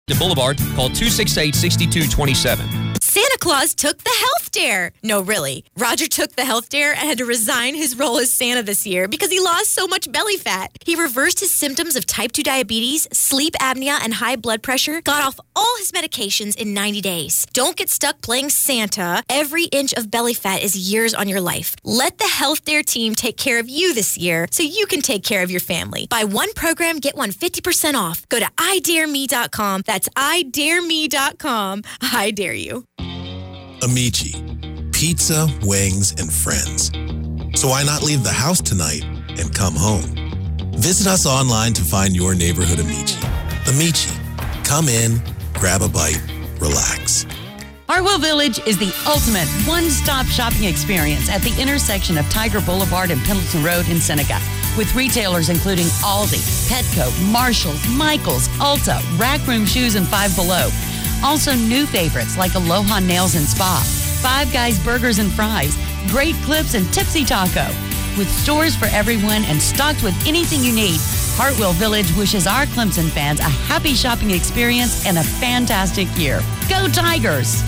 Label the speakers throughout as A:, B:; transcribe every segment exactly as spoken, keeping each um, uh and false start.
A: Boulevard, call two six eight, six two two seven.
B: Santa Claus took the health dare. No, really. Roger took the health dare and had to resign his role as Santa this year because he lost so much belly fat. He reversed his symptoms of type two diabetes, sleep apnea, and high blood pressure, got off all his medications in ninety days. Don't get stuck playing Santa. Every inch of belly fat is years on your life. Let the Health Dare team take care of you this year so you can take care of your family. Buy one program, get one fifty percent off. Go to i dare me dot com. That's i dare me dot com. I dare you.
C: Amici, pizza, wings, and friends. So why not leave the house tonight and come home? Visit us online to find your neighborhood Amici. Amici, come in, grab a bite, relax.
D: Hartwell Village is the ultimate one-stop shopping experience at the intersection of Tiger Boulevard and Pendleton Road in Seneca, with retailers including Aldi, Petco, Marshalls, Michaels, Ulta, Rack Room Shoes, and Five Below. Also new favorites like Aloha Nails and Spa, Five Guys Burgers and Fries, Great Clips, and Tipsy Taco. With stores for everyone and stocked with anything you need, Hartwell Village wishes our Clemson fans a happy shopping experience and a fantastic year. Go Tigers!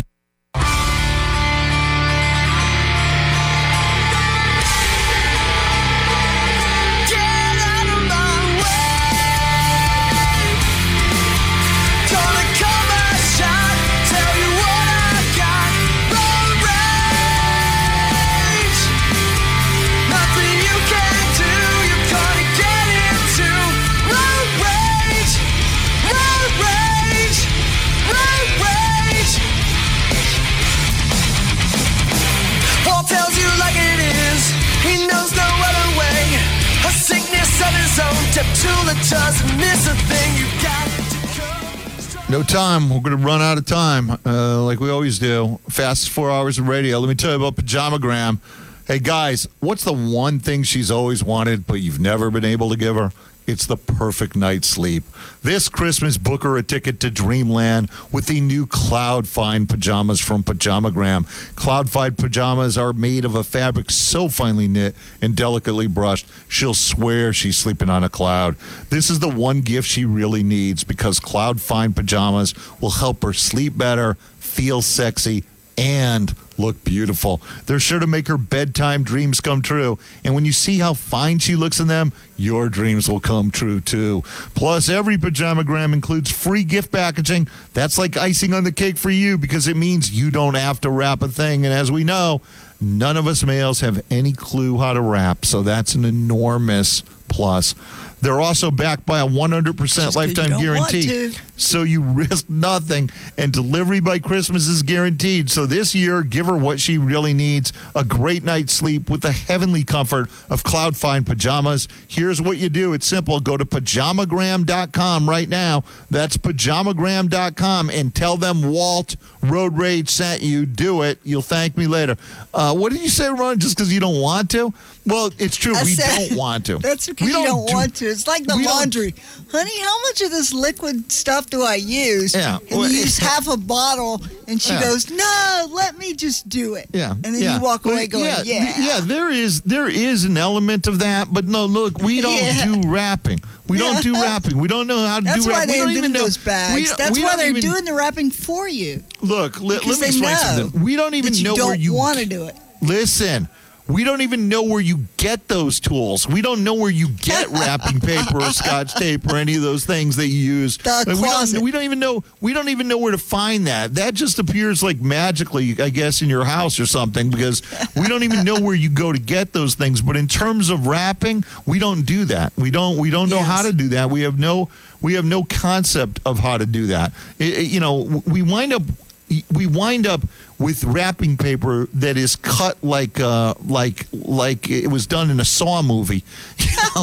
E: No time. We're going to run out of time, uh, like we always do. Fastest four hours of radio. Let me tell you about Pajamagram. Hey, guys, what's the one thing she's always wanted, but you've never been able to give her? It's the perfect night's sleep. This Christmas, book her a ticket to Dreamland with the new Cloud Fine pajamas from Pajamagram. Cloud Fine pajamas are made of a fabric so finely knit and delicately brushed, she'll swear she's sleeping on a cloud. This is the one gift she really needs because Cloud Fine pajamas will help her sleep better, feel sexy, and look beautiful. They're sure to make her bedtime dreams come true. And when you see how fine she looks in them, your dreams will come true too. Plus, every Pajamagram includes free gift packaging. That's like icing on the cake for you because it means you don't have to wrap a thing. And as we know, none of us males have any clue how to wrap. So that's an enormous plus. They're also backed by a one hundred percent lifetime guarantee. So you risk nothing, and delivery by Christmas is guaranteed. So this year, give her what she really needs, a great night's sleep with the heavenly comfort of Cloud Fine pajamas. Here's what you do. It's simple. Go to pajamagram dot com right now. That's pajamagram dot com, and tell them Walt Road Rage sent you. Do it. You'll thank me later. Uh, what did you say, Ron, just because you don't want to? Well, it's true.
F: I
E: we
F: said,
E: don't want to.
F: That's because
E: we
F: you don't,
E: do,
F: want to. It's like the laundry. Honey, how much of this liquid stuff do I use?
E: Yeah.
F: And
E: Well,
F: you use half a bottle, and she
E: Yeah.
F: goes, no, let me just do it.
E: Yeah.
F: And then
E: yeah.
F: you walk away
E: Well,
F: going, yeah.
E: th- yeah, there is there is an element of that, but no, look, we don't
F: Yeah.
E: do wrapping. We don't do
F: Yeah.
E: wrapping. We don't know how to
F: That's
E: do
F: why
E: wrapping.
F: they
E: We don't even
F: invented
E: know
F: those bags.
E: we-
F: That's
E: we
F: why
E: don't
F: they're
E: even-
F: doing the wrapping for you.
E: Look, let,
F: Because
E: let me
F: they
E: explain
F: know
E: something. We don't even
F: that you
E: know
F: don't
E: where you
F: want to do it.
E: Listen, we don't even know where you get those tools. We don't know where you get wrapping paper or Scotch tape or any of those things that you use.
F: The
E: Like, we
F: closet.
E: don't. We don't even know. We don't even know where to find that. That just appears like magically, I guess, in your house or something because we don't even know where you go to get those things. But in terms of wrapping, we don't do that. We don't. We don't know
F: Yes.
E: how to do that. We have no. We have no concept of how to do that. It- it- you know, we wind up. We wind up with wrapping paper that is cut like uh, like like it was done in a Saw movie, you know?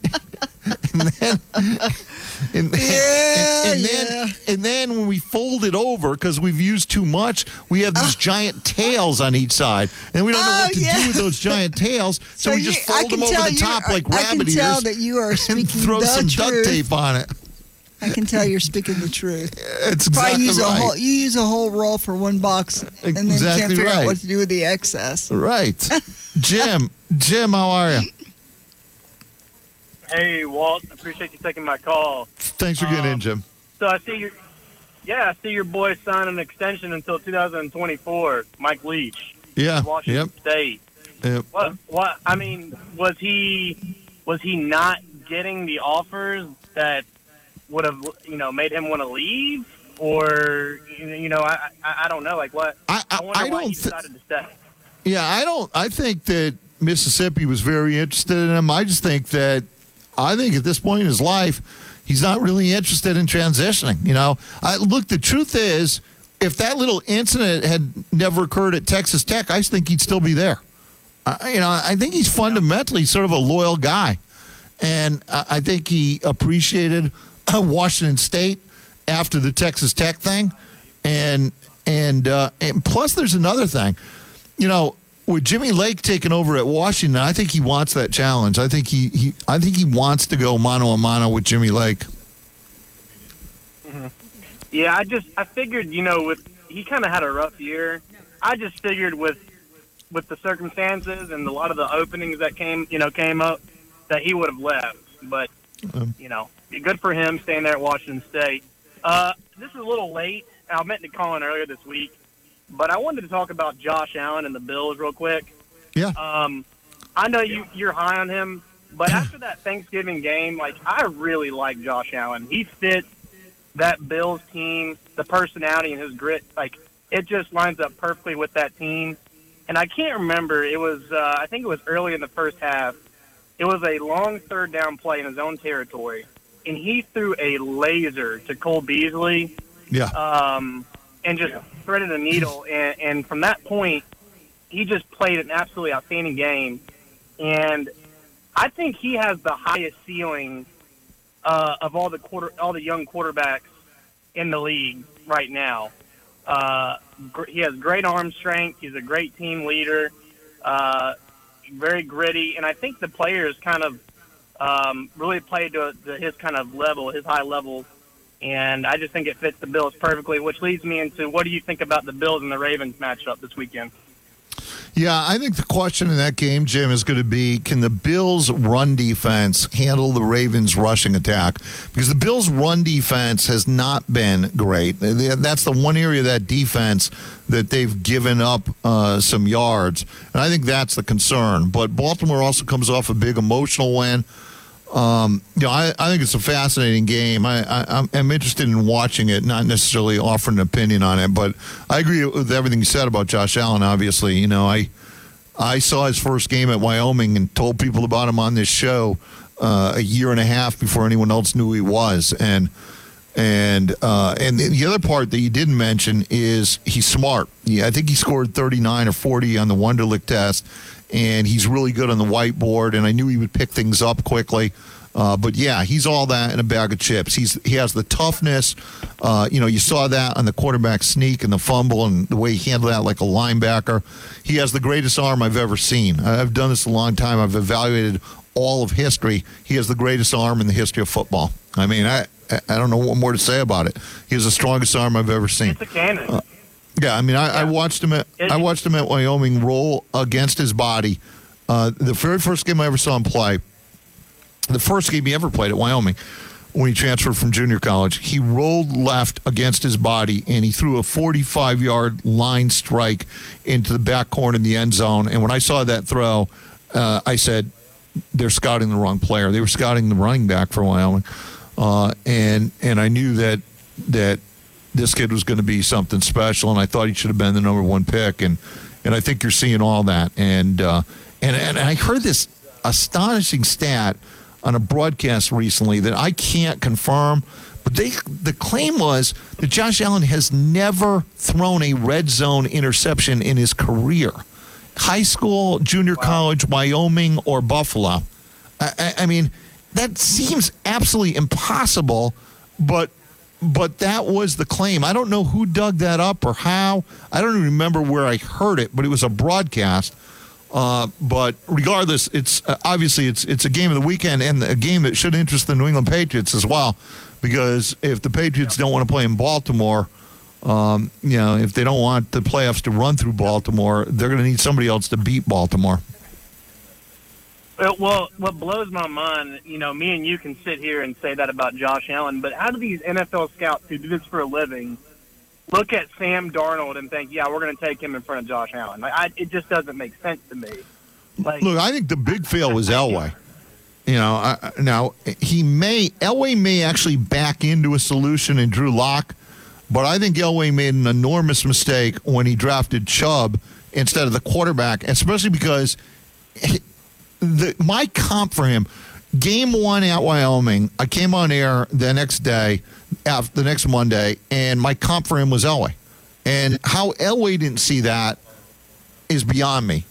E: and then and,
F: Yeah,
E: and, and then
F: yeah.
E: and then when we fold it over because we've used too much, we have these giant tails on each side, and we don't know
F: Oh,
E: what to
F: yeah.
E: do with those giant tails. So, we
F: you-
E: just
F: I
E: fold
F: can
E: them over
F: tell
E: the
F: you-
E: top like
F: I
E: rabbit
F: can tell
E: ears
F: that you are
E: and
F: speaking
E: throw
F: the
E: some duct
F: truth.
E: tape on it.
F: I can tell you're speaking the truth.
E: It's
F: Probably
E: exactly
F: use a
E: right.
F: whole, you use a whole roll for one box, and then you can't
E: Exactly
F: figure
E: right.
F: out what to do with the excess.
E: Right. Jim, Jim, how are you?
G: Hey, Walt. Appreciate you taking my call.
E: Thanks for getting in,
G: Um,
E: Jim.
G: So I see you. Yeah, I see your boy sign an extension until two thousand twenty-four. Mike Leach,
E: Yeah.
G: Washington
E: Yep.
G: State.
E: Yep.
G: What? What? I mean, was he was he not getting the offers that would have, you know, made him want to leave, or you know, I I, I don't know, like what?
E: I, I,
G: I wonder
E: I
G: why
E: don't
G: he
E: thi-
G: decided to stay.
E: Yeah, I don't. I think that Mississippi was very interested in him. I just think that I think at this point in his life, he's not really interested in transitioning. You know, I, look, the truth is, if that little incident had never occurred at Texas Tech, I think he'd still be there. I, you know, I think he's fundamentally sort of a loyal guy, and I, I think he appreciated Washington State after the Texas Tech thing, and and uh, and plus there's another thing. You know, with Jimmy Lake taking over at Washington, I think he wants that challenge. I think he, he I think he wants to go mano a mano with Jimmy Lake.
G: Mm-hmm. Yeah, I just I figured, you know, with he kind of had a rough year. I just figured with with the circumstances and a lot of the openings that came, you know, came up, that he would have left. But
E: Um,
G: you know, good for him staying there at Washington State. Uh, this is a little late. I meant to call in earlier this week. But I wanted to talk about Josh Allen and the Bills real quick.
E: Yeah.
G: Um, I know you, you're high on him, but after that Thanksgiving game, like, I really like Josh Allen. He fits that Bills team, the personality and his grit. Like, it just lines up perfectly with that team. And I can't remember. It was, uh, I think it was early in the first half. It was a long third down play in his own territory. And he threw a laser to Cole Beasley.
E: Yeah.
G: Um, and just threaded a needle. And, and from that point, he just played an absolutely outstanding game. And I think he has the highest ceiling uh, of all the quarter, all the young quarterbacks in the league right now. Uh, gr- he has great arm strength. He's a great team leader, uh, very gritty. And I think the players kind of um, really played to, to his kind of level, his high level. And I just think it fits the Bills perfectly, which leads me into what do you think about the Bills and the Ravens matchup this weekend?
E: Yeah, I think the question in that game, Jim, is going to be, can the Bills' run defense handle the Ravens' rushing attack? Because the Bills' run defense has not been great. That's the one area of that defense that they've given up uh, some yards. And I think that's the concern. But Baltimore also comes off a big emotional win. Um, you know, I, I think it's a fascinating game. I, I, I'm interested in watching it, not necessarily offering an opinion on it. But I agree with everything you said about Josh Allen. Obviously, you know, I I saw his first game at Wyoming and told people about him on this show uh, a year and a half before anyone else knew who he was. And and uh, and the other part that you didn't mention is he's smart. Yeah, I think he scored thirty-nine or forty on the Wonderlic test. And he's really good on the whiteboard, and I knew he would pick things up quickly. Uh, but, yeah, he's all that in a bag of chips. He's He has the toughness. Uh, you know, you saw that on the quarterback sneak and the fumble and the way he handled that like a linebacker. He has the greatest arm I've ever seen. I've done this a long time. I've evaluated all of history. He has the greatest arm in the history of football. I mean, I, I don't know what more to say about it. He has the strongest arm I've ever seen.
G: It's a cannon.
E: Uh, Yeah, I mean, I,
G: Yeah.
E: I watched him at I watched him at Wyoming roll against his body. Uh, the very first game I ever saw him play, the first game he ever played at Wyoming, when he transferred from junior college, he rolled left against his body and he threw a forty-five-yard line strike into the back corner in the end zone. And when I saw that throw, uh, I said, "They're scouting the wrong player. They were scouting the running back for Wyoming," uh, and and I knew that that. this kid was going to be something special, and I thought he should have been the number one pick, and and I think you're seeing all that. And uh, and and I heard this astonishing stat on a broadcast recently that I can't confirm, but they the claim was that Josh Allen has never thrown a red zone interception in his career, high school, junior wow. college, Wyoming, or Buffalo. I, I, I mean, that seems absolutely impossible, but. But that was the claim. I don't know who dug that up or how. I don't even remember where I heard it, but it was a broadcast. Uh, but regardless, it's uh, obviously it's it's a game of the weekend and a game that should interest the New England Patriots as well, because if the Patriots don't want to play in Baltimore, um, you know, if they don't want the playoffs to run through Baltimore, they're going to need somebody else to beat Baltimore.
G: Uh, Well, what blows my mind, you know, me and you can sit here and say that about Josh Allen, but how do these N F L scouts who do this for a living look at Sam Darnold and think, yeah, we're going to take him in front of Josh Allen? Like, I, it just doesn't make sense to me. Like,
E: Look, I think the big fail was Elway. You know, I, now he may Elway may actually back into a solution in Drew Lock, but I think Elway made an enormous mistake when he drafted Chubb instead of the quarterback, especially because he, the my comp for him, game one at Wyoming, I came on air the next day, after, the next Monday, and my comp for him was Elway, and how Elway didn't see that is beyond me.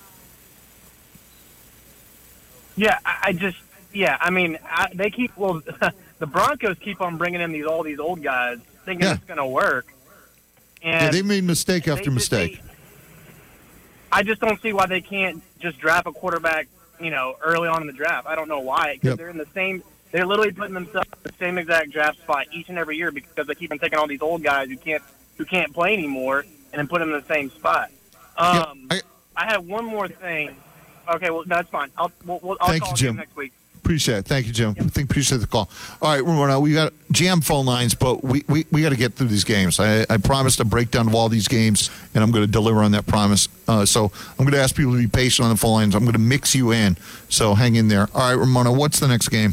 G: Yeah, I I just, yeah, I mean, I, they keep, well, the Broncos keep on bringing in these all these old guys thinking
E: Yeah.
G: it's going to work. And
E: Yeah, they made mistake
G: they
E: after
G: just-
E: mistake.
G: they- I just don't see why they can't just draft a quarterback, you know, early on in the draft. I don't know why, because
E: Yep.
G: they're in the same, they're literally putting themselves in the same exact draft spot each and every year because they keep on taking all these old guys who can't, who can't play anymore and then put them in the same spot. Um,
E: I-
G: I have one more thing. Okay, well, that's fine. I'll, we'll, we'll, I'll
E: Thank
G: call
E: you, Jim.
G: you next week.
E: Appreciate it. Thank you, Jim. I think appreciate the call. All right, Ramona, we got jam phone lines, but we, we, we got to get through these games. I, I promised a breakdown of all these games, and I'm going to deliver on that promise. Uh, so I'm going to ask people to be patient on the phone lines. I'm going to mix you in, so hang in there. All right, Ramona, what's the next game?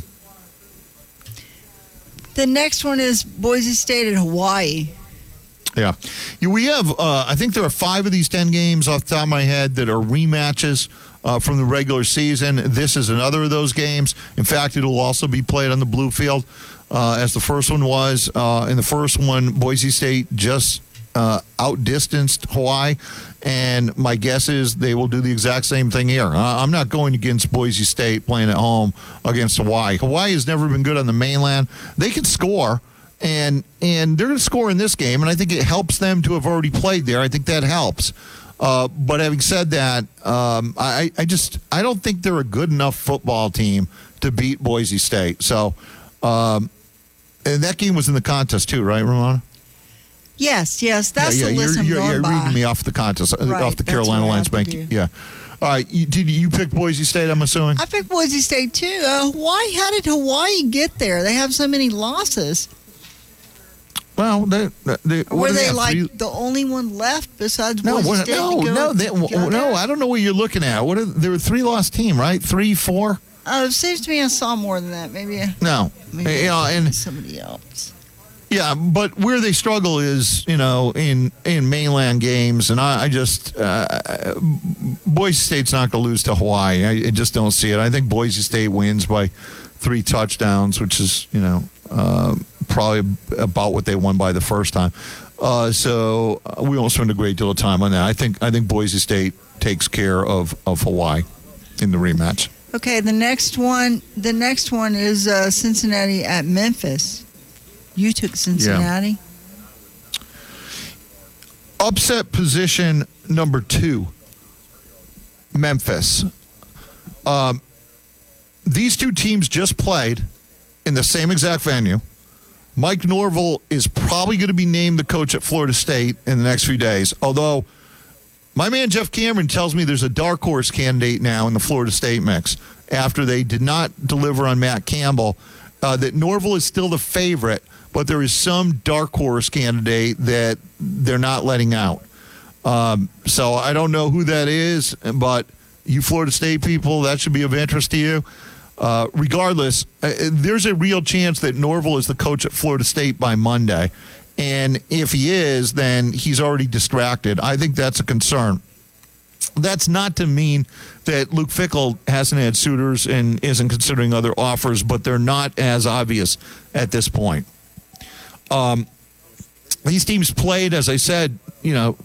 F: The next one is Boise State at Hawaii.
E: Yeah. Yeah, we have, uh, I think there are five of these ten games off the top of my head that are rematches uh, from the regular season. This is another of those games. In fact, it'll also be played on the blue field uh, as the first one was. Uh, in the first one, Boise State just uh, outdistanced Hawaii, and my guess is they will do the exact same thing here. Uh, I'm not going against Boise State playing at home against Hawaii. Hawaii has never been good on the mainland. They can score. And and they're going to score in this game, and I think it helps them to have already played there. I think that helps. Uh, but having said that, um, I, I just I don't think they're a good enough football team to beat Boise State. So, um, and that game was in the contest too, right, Ramona?
F: Yes, yes, that's
E: yeah, yeah.
F: the list
E: you're,
F: I'm
E: you're,
F: going
E: you're
F: by.
E: reading me off the contest, uh,
F: Right,
E: off the
F: that's
E: Carolina
F: what I
E: Lions
F: have to
E: bank.
F: do.
E: Yeah. All right. You, did you pick Boise State? I'm assuming.
F: I picked Boise State too. Uh, Hawaii, how did Hawaii get there? They have so many losses.
E: Well, they, they, what
F: Were
E: do
F: they
E: have,
F: like
E: three-
F: the only one left besides
E: No,
F: Boise
E: what,
F: State?
E: no,
F: to go,
E: no, they,
F: to go
E: no.
F: there?
E: I don't know what you're looking at. What are, they were a three loss team, right? Three, four.
F: Oh, it seems to me I saw more than that. Maybe,
E: No,
F: maybe
E: you know, and
F: somebody else.
E: yeah, but where they struggle is you know in in mainland games, and I, I just uh, Boise State's not going to lose to Hawaii. I, I just don't see it. I think Boise State wins by three touchdowns, which is you know uh, probably about what they won by the first time. Uh, so uh, we won't spend a great deal of time on that. I think I think Boise State takes care of, of Hawaii in the rematch.
F: Okay, the next one. The next one is uh, Cincinnati at Memphis. You took Cincinnati.
E: Upset position number two, Memphis. Um, these two teams just played in the same exact venue. Mike Norvell is probably going to be named the coach at Florida State in the next few days, although my man Jeff Cameron tells me there's a dark horse candidate now in the Florida State mix after they did not deliver on Matt Campbell, uh, that Norvell is still the favorite, but there is some dark horse candidate that they're not letting out. Um, so I don't know who that is, but you Florida State people, that should be of interest to you. Uh, regardless, uh, there's a real chance that Norvell is the coach at Florida State by Monday. And if he is, then he's already distracted. I think that's a concern. That's not to mean that Luke Fickell hasn't had suitors and isn't considering other offers, but they're not as obvious at this point. Um, these teams played, as I said, you know,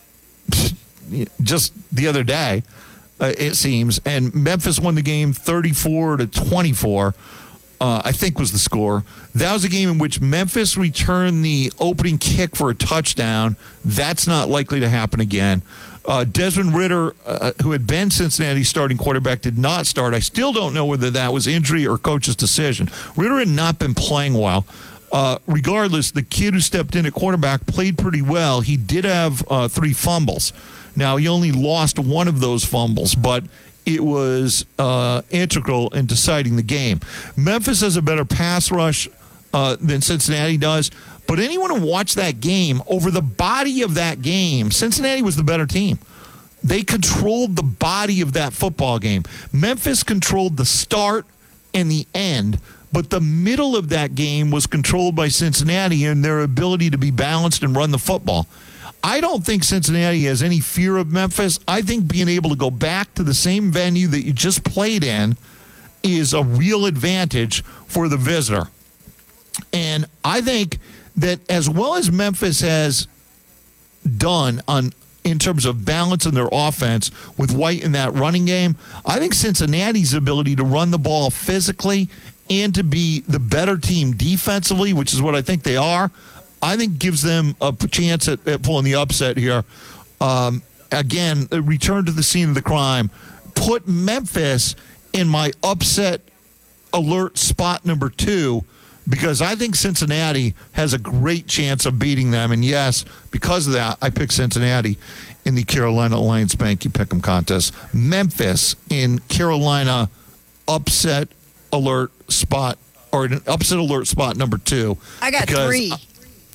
E: just the other day. Uh, it seems, and Memphis won the game thirty-four to twenty-four. Uh, I think was the score. That was a game in which Memphis returned the opening kick for a touchdown. That's not likely to happen again. Uh, Desmond Ridder, uh, who had been Cincinnati's starting quarterback, did not start. I still don't know whether that was injury or coach's decision. Ridder had not been playing well. Uh, regardless, the kid who stepped in at quarterback played pretty well. He did have uh, three fumbles. Now, he only lost one of those fumbles, but it was uh, integral in deciding the game. Memphis has a better pass rush uh, than Cincinnati does, but anyone who watched that game, over the body of that game, Cincinnati was the better team. They controlled the body of that football game. Memphis controlled the start and the end, but the middle of that game was controlled by Cincinnati and their ability to be balanced and run the football. I don't think Cincinnati has any fear of Memphis. I think being able to go back to the same venue that you just played in is a real advantage for the visitor. And I think that as well as Memphis has done on in terms of balance in their offense with White in that running game, I think Cincinnati's ability to run the ball physically and to be the better team defensively, which is what I think they are, I think gives them a chance at, at pulling the upset here. Um, again, return to the scene of the crime. Put Memphis in my upset alert spot number two, because I think Cincinnati has a great chance of beating them. And yes, because of that, I picked Cincinnati in the Carolina Alliance Bank Pick'em contest. Memphis in Carolina upset alert spot, or an upset alert spot number two.
F: I got three. I-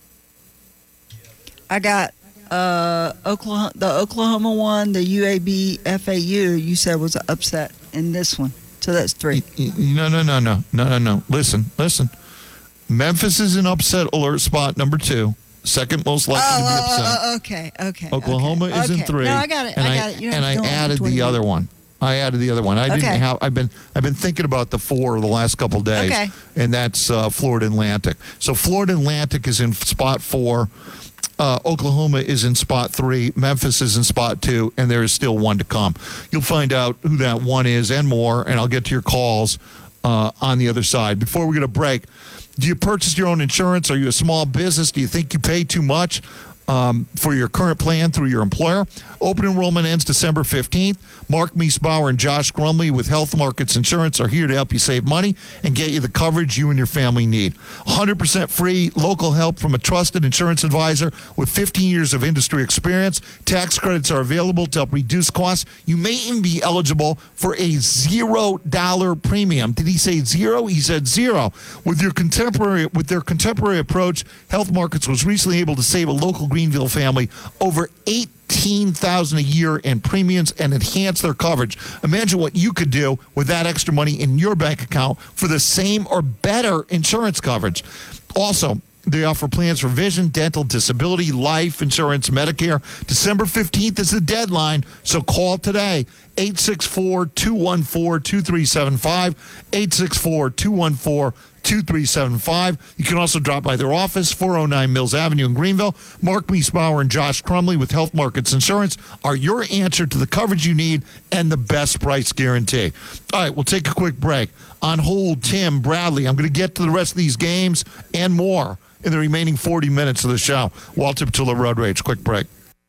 F: I got uh, Oklahoma, the Oklahoma one, the U A B F A U, you said was an upset in this one. So that's three.
E: No, no, no, no, no, no, no. Listen, listen. Memphis is an upset alert spot number two. Second most likely
F: oh,
E: to be upset.
F: Oh, oh, okay, okay.
E: Oklahoma
F: okay,
E: is
F: okay.
E: in three.
F: No, I got it.
E: And
F: I
E: I,
F: got it. You
E: and I added the other one. I added the other one. I didn't
F: okay.
E: have. I've been. I've been thinking about the four the last couple of days,
F: okay.
E: and that's uh, Florida Atlantic. So Florida Atlantic is in spot four. Uh, Oklahoma is in spot three. Memphis is in spot two, and there is still one to come. You'll find out who that one is and more, and I'll get to your calls uh, on the other side. Before we get a break, do you purchase your own insurance? Are you a small business? Do you think you pay too much um, for your current plan through your employer? Open enrollment ends December fifteenth. Mark Miesbauer and Josh Grumley with Health Markets Insurance are here to help you save money and get you the coverage you and your family need. one hundred percent free local help from a trusted insurance advisor with fifteen years of industry experience. Tax credits are available to help reduce costs. You may even be eligible for a zero dollar premium. Did he say zero? He said zero. With your contemporary, with their contemporary approach, Health Markets was recently able to save a local Greenville family over eight. eighteen thousand dollars a year in premiums and enhance their coverage. Imagine what you could do with that extra money in your bank account for the same or better insurance coverage. Also, they offer plans for vision, dental, disability, life insurance, Medicare. December fifteenth is the deadline, so call today. eight six four, two one four, two three seven five. eight six four, two one four, two three seven five. You can also drop by their office, four oh nine Mills Avenue in Greenville. Mark Miesbauer and Josh Crumley with Health Markets Insurance are your answer to the coverage you need and the best price guarantee. All right, we'll take a quick break. On hold, Tim Bradley. I'm going to get to the rest of these games and more in the remaining forty minutes of the show. Walter Petillo, Road Rage. Quick break.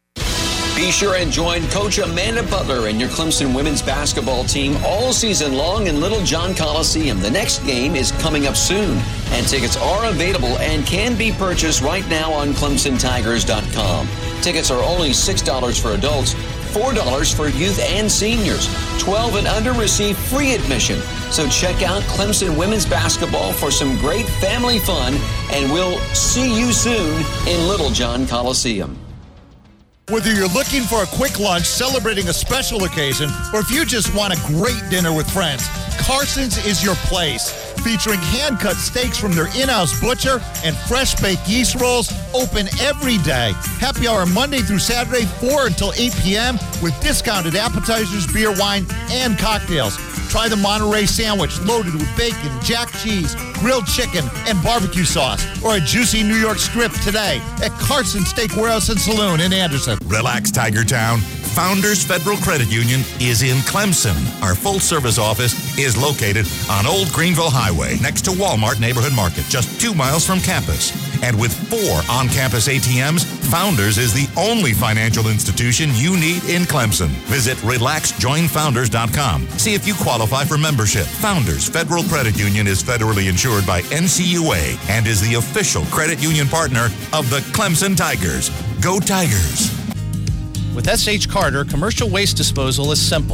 A: Be sure and join Coach Amanda Butler and your Clemson women's basketball team all season long in Little John Coliseum. The next game is coming up soon, and tickets are available and can be purchased right now on Clemson Tigers dot com. Tickets are only six dollars for adults, four dollars for youth and seniors. twelve and under receive free admission. So check out Clemson women's basketball for some great family fun, and we'll see you soon in Little John Coliseum.
E: Whether you're looking for a quick lunch celebrating a special occasion, or if you just want a great dinner with friends, Carson's is your place. Featuring hand-cut steaks from their in-house butcher and fresh-baked yeast rolls, open every day. Happy hour Monday through Saturday, four until eight p.m. with discounted appetizers, beer, wine, and cocktails. Try the Monterey sandwich loaded with bacon, jack cheese, grilled chicken, and barbecue sauce. Or a juicy New York strip today at Carson Steak Warehouse and Saloon in Anderson.
H: Relax, Tiger Town. Founders Federal Credit Union is in Clemson. Our full-service office is located on Old Greenville Highway next to Walmart Neighborhood Market, just two miles from campus. And with four on-campus A T Ms, Founders is the only financial institution you need in Clemson. Visit relax join founders dot com. See if you qualify for membership. Founders Federal Credit Union is federally insured by N C U A and is the official credit union partner of the Clemson Tigers. Go Tigers!
I: With S H Carter, commercial waste disposal is simple.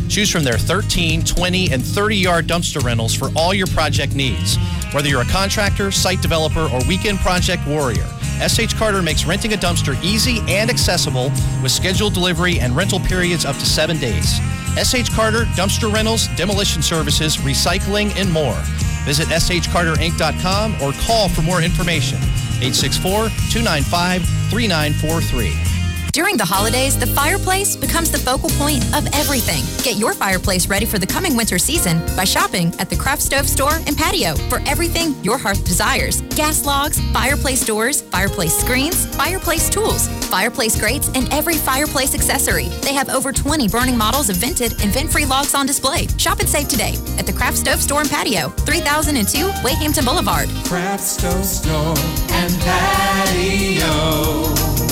I: Choose from their thirteen, twenty, and thirty-yard dumpster rentals for all your project needs. Whether you're a contractor, site developer, or weekend project warrior, S H. Carter makes renting a dumpster easy and accessible with scheduled delivery and rental periods up to seven days. S H. Carter, dumpster rentals, demolition services, recycling, and more. Visit s h carter inc dot com or call for more information. eight six four, two nine five, three nine four three.
B: During the holidays, the fireplace becomes the focal point of everything. Get your fireplace ready for the coming winter season by shopping at the Craft Stove Store and Patio for everything your hearth desires. Gas logs, fireplace doors, fireplace screens, fireplace tools, fireplace grates, and every fireplace accessory. They have over twenty burning models of vented and vent-free logs on display. Shop and save today at the Craft Stove Store and Patio, three thousand two Wayhampton Boulevard.
J: Craft Stove Store and Patio.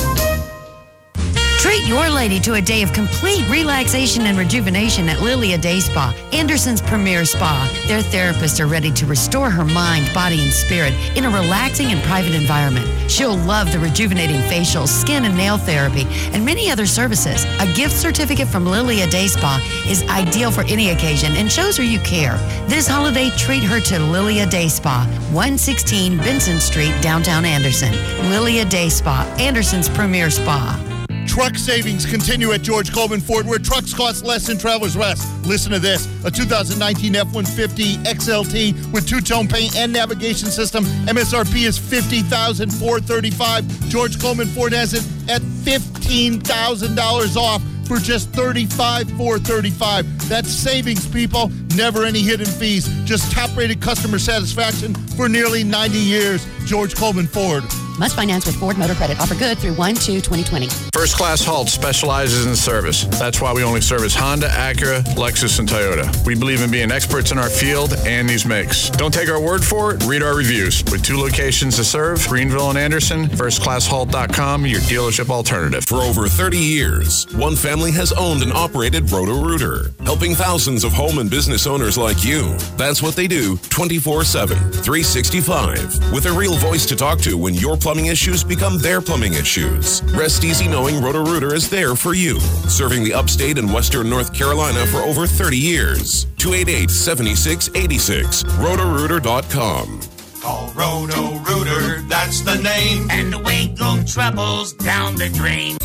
D: Treat your lady to a day of complete relaxation and rejuvenation at Lilia Day Spa, Anderson's premier spa. Their therapists are ready to restore her mind, body, and spirit in a relaxing and private environment. She'll love the rejuvenating facials, skin and nail therapy, and many other services. A gift certificate from Lilia Day Spa is ideal for any occasion and shows her you care. This holiday, treat her to Lilia Day Spa, one sixteen Benson Street, downtown Anderson. Lilia Day Spa, Anderson's premier spa.
K: Truck savings continue at George Coleman Ford, where trucks cost less than Travelers Rest. Listen to this. A two thousand nineteen F one fifty X L T with two-tone paint and navigation system. M S R P is fifty thousand four hundred thirty-five dollars. George Coleman Ford has it at fifteen thousand dollars off for just thirty-five thousand four hundred thirty-five dollars. That's savings, people. Never any hidden fees. Just top-rated customer satisfaction for nearly ninety years. George Coleman Ford.
D: Must finance with Ford Motor Credit. Offer good through one two twenty twenty.
L: First Class Halt specializes in service. That's why we only service Honda, Acura, Lexus, and Toyota. We believe in being experts in our field and these makes. Don't take our word for it. Read our reviews. With two locations to serve, Greenville and Anderson, first class halt dot com, your dealership alternative.
M: For over thirty years, one family has owned and operated Roto-Rooter, helping thousands of home and business owners like you. That's what they do twenty-four seven, three sixty-five, with a real voice to talk to when your plumbing issues become their plumbing issues. Rest easy knowing Roto-Rooter is there for you, serving the upstate and western North Carolina for over thirty years. two eight eight, seven six eight six, roto rooter dot com.
J: Call Roto-Rooter, that's the name, and away go troubles down the drain.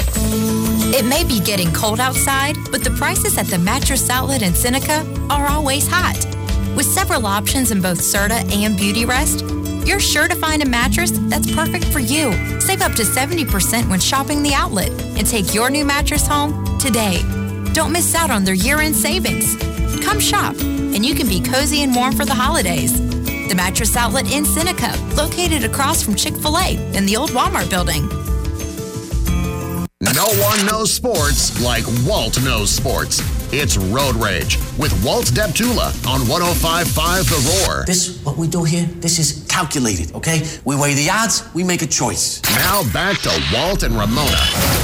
B: It may be getting cold outside, but the prices at the Mattress Outlet in Seneca are always hot. With several options in both Serta and Beauty Rest, you're sure to find a mattress that's perfect for you. Save up to seventy percent when shopping the outlet and take your new mattress home today. Don't miss out on their year-end savings. Come shop, and you can be cozy and warm for the holidays. The Mattress Outlet in Seneca, located across from Chick-fil-A in the old Walmart building.
N: No one knows sports like Walt knows sports. It's Road Rage with Walt Deptula on one oh five point five The Roar.
O: This, what we do here, this is calculated, okay? We weigh the odds, we make a choice.
N: Now back to Walt and Ramona.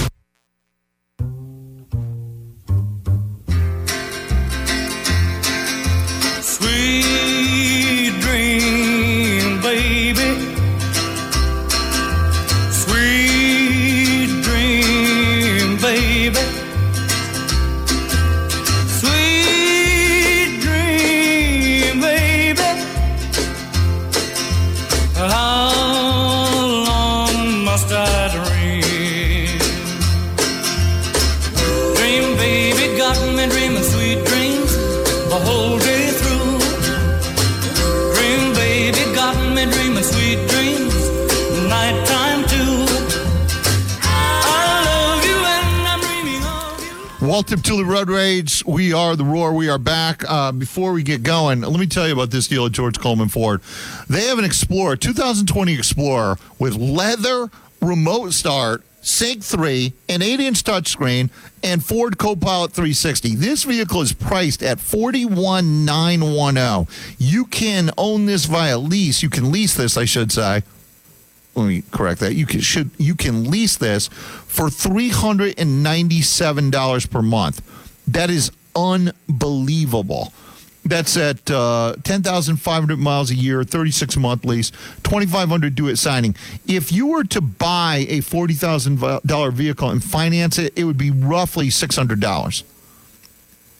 J: Sweet dream, baby. Sweet dream, baby. Sweet dream, baby. How long must I dream? Dream, baby, got me dreaming sweet dreams the whole day through. Dream, baby, got me dreaming sweet dreams, nighttime too. I love you and I'm dreaming of you.
E: Walt Deptula, Road Rage. We are The Roar. We are back. Uh, before we get going, let me tell you about this deal at George Coleman Ford. They have an Explorer, two thousand twenty Explorer with leather remote start, Sync three, an eight-inch touchscreen, and Ford Copilot three sixty. This vehicle is priced at forty-one thousand nine hundred ten. You can own this via lease. You can lease this, I should say. Let me correct that. You can should you can lease this for three hundred ninety-seven dollars per month. That is unbelievable. That's at uh, ten thousand five hundred miles a year, thirty-six month lease, twenty-five hundred due at signing. If you were to buy a forty thousand dollars vehicle and finance it, it would be roughly six hundred dollars.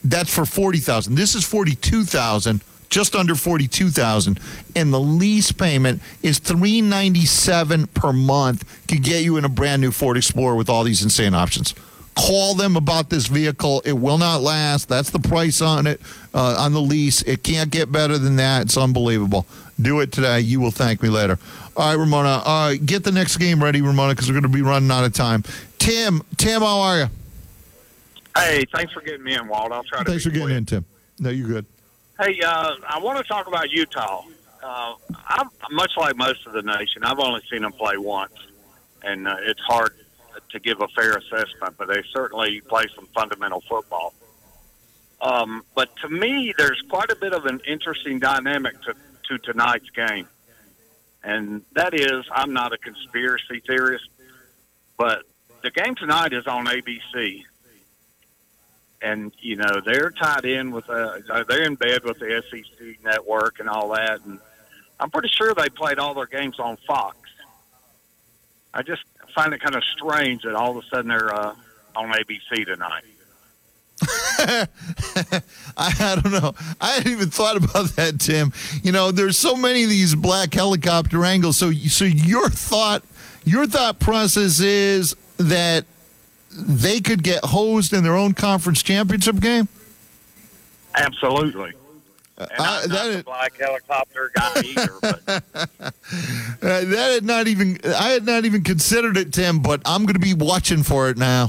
E: That's for forty thousand dollars. This is forty-two thousand dollars, just under forty-two thousand dollars. And the lease payment is three hundred ninety-seven dollars per month. Can get you in a brand new Ford Explorer with all these insane options. Call them about this vehicle. It will not last. That's the price on it, uh, on the lease. It can't get better than that. It's unbelievable. Do it today. You will thank me later. All right, Ramona, uh, get the next game ready, Ramona, because we're going to be running out of time. Tim, Tim, how are you?
P: Hey, thanks for getting me in, Walt. I'll try to
E: Thanks
P: be
E: for getting
P: quick.
E: in, Tim. No, you're good.
P: Hey, uh, I want to talk about Utah. Uh, I'm much like most of the nation. I've only seen them play once, and uh, it's hard to give a fair assessment, but they certainly play some fundamental football. Um, but to me, there's quite a bit of an interesting dynamic to, to tonight's game, and that is, I'm not a conspiracy theorist, but the game tonight is on A B C. And, you know, they're tied in with, uh, they're in bed with the S E C network and all that. And I'm pretty sure they played all their games on Fox. I just find it kind of strange that all of a sudden they're uh, on A B C tonight.
E: I, I don't know. I hadn't even thought about that, Tim. You know, there's so many of these black helicopter angles. So, so your thought, your thought process is that they could get hosed in their own conference championship game?
P: Absolutely. And I'm
E: Uh,
P: not
E: that
P: a black helicopter guy either. But
E: Uh, that had not even I had not even considered it, Tim, but I'm going to be watching for it now.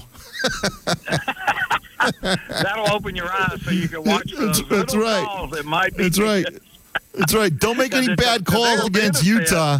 P: that'll open your eyes so you can watch for those
E: That's, that's
P: little
E: right.
P: calls that might be.
E: That's right. That's right. Don't make any bad calls against Utah.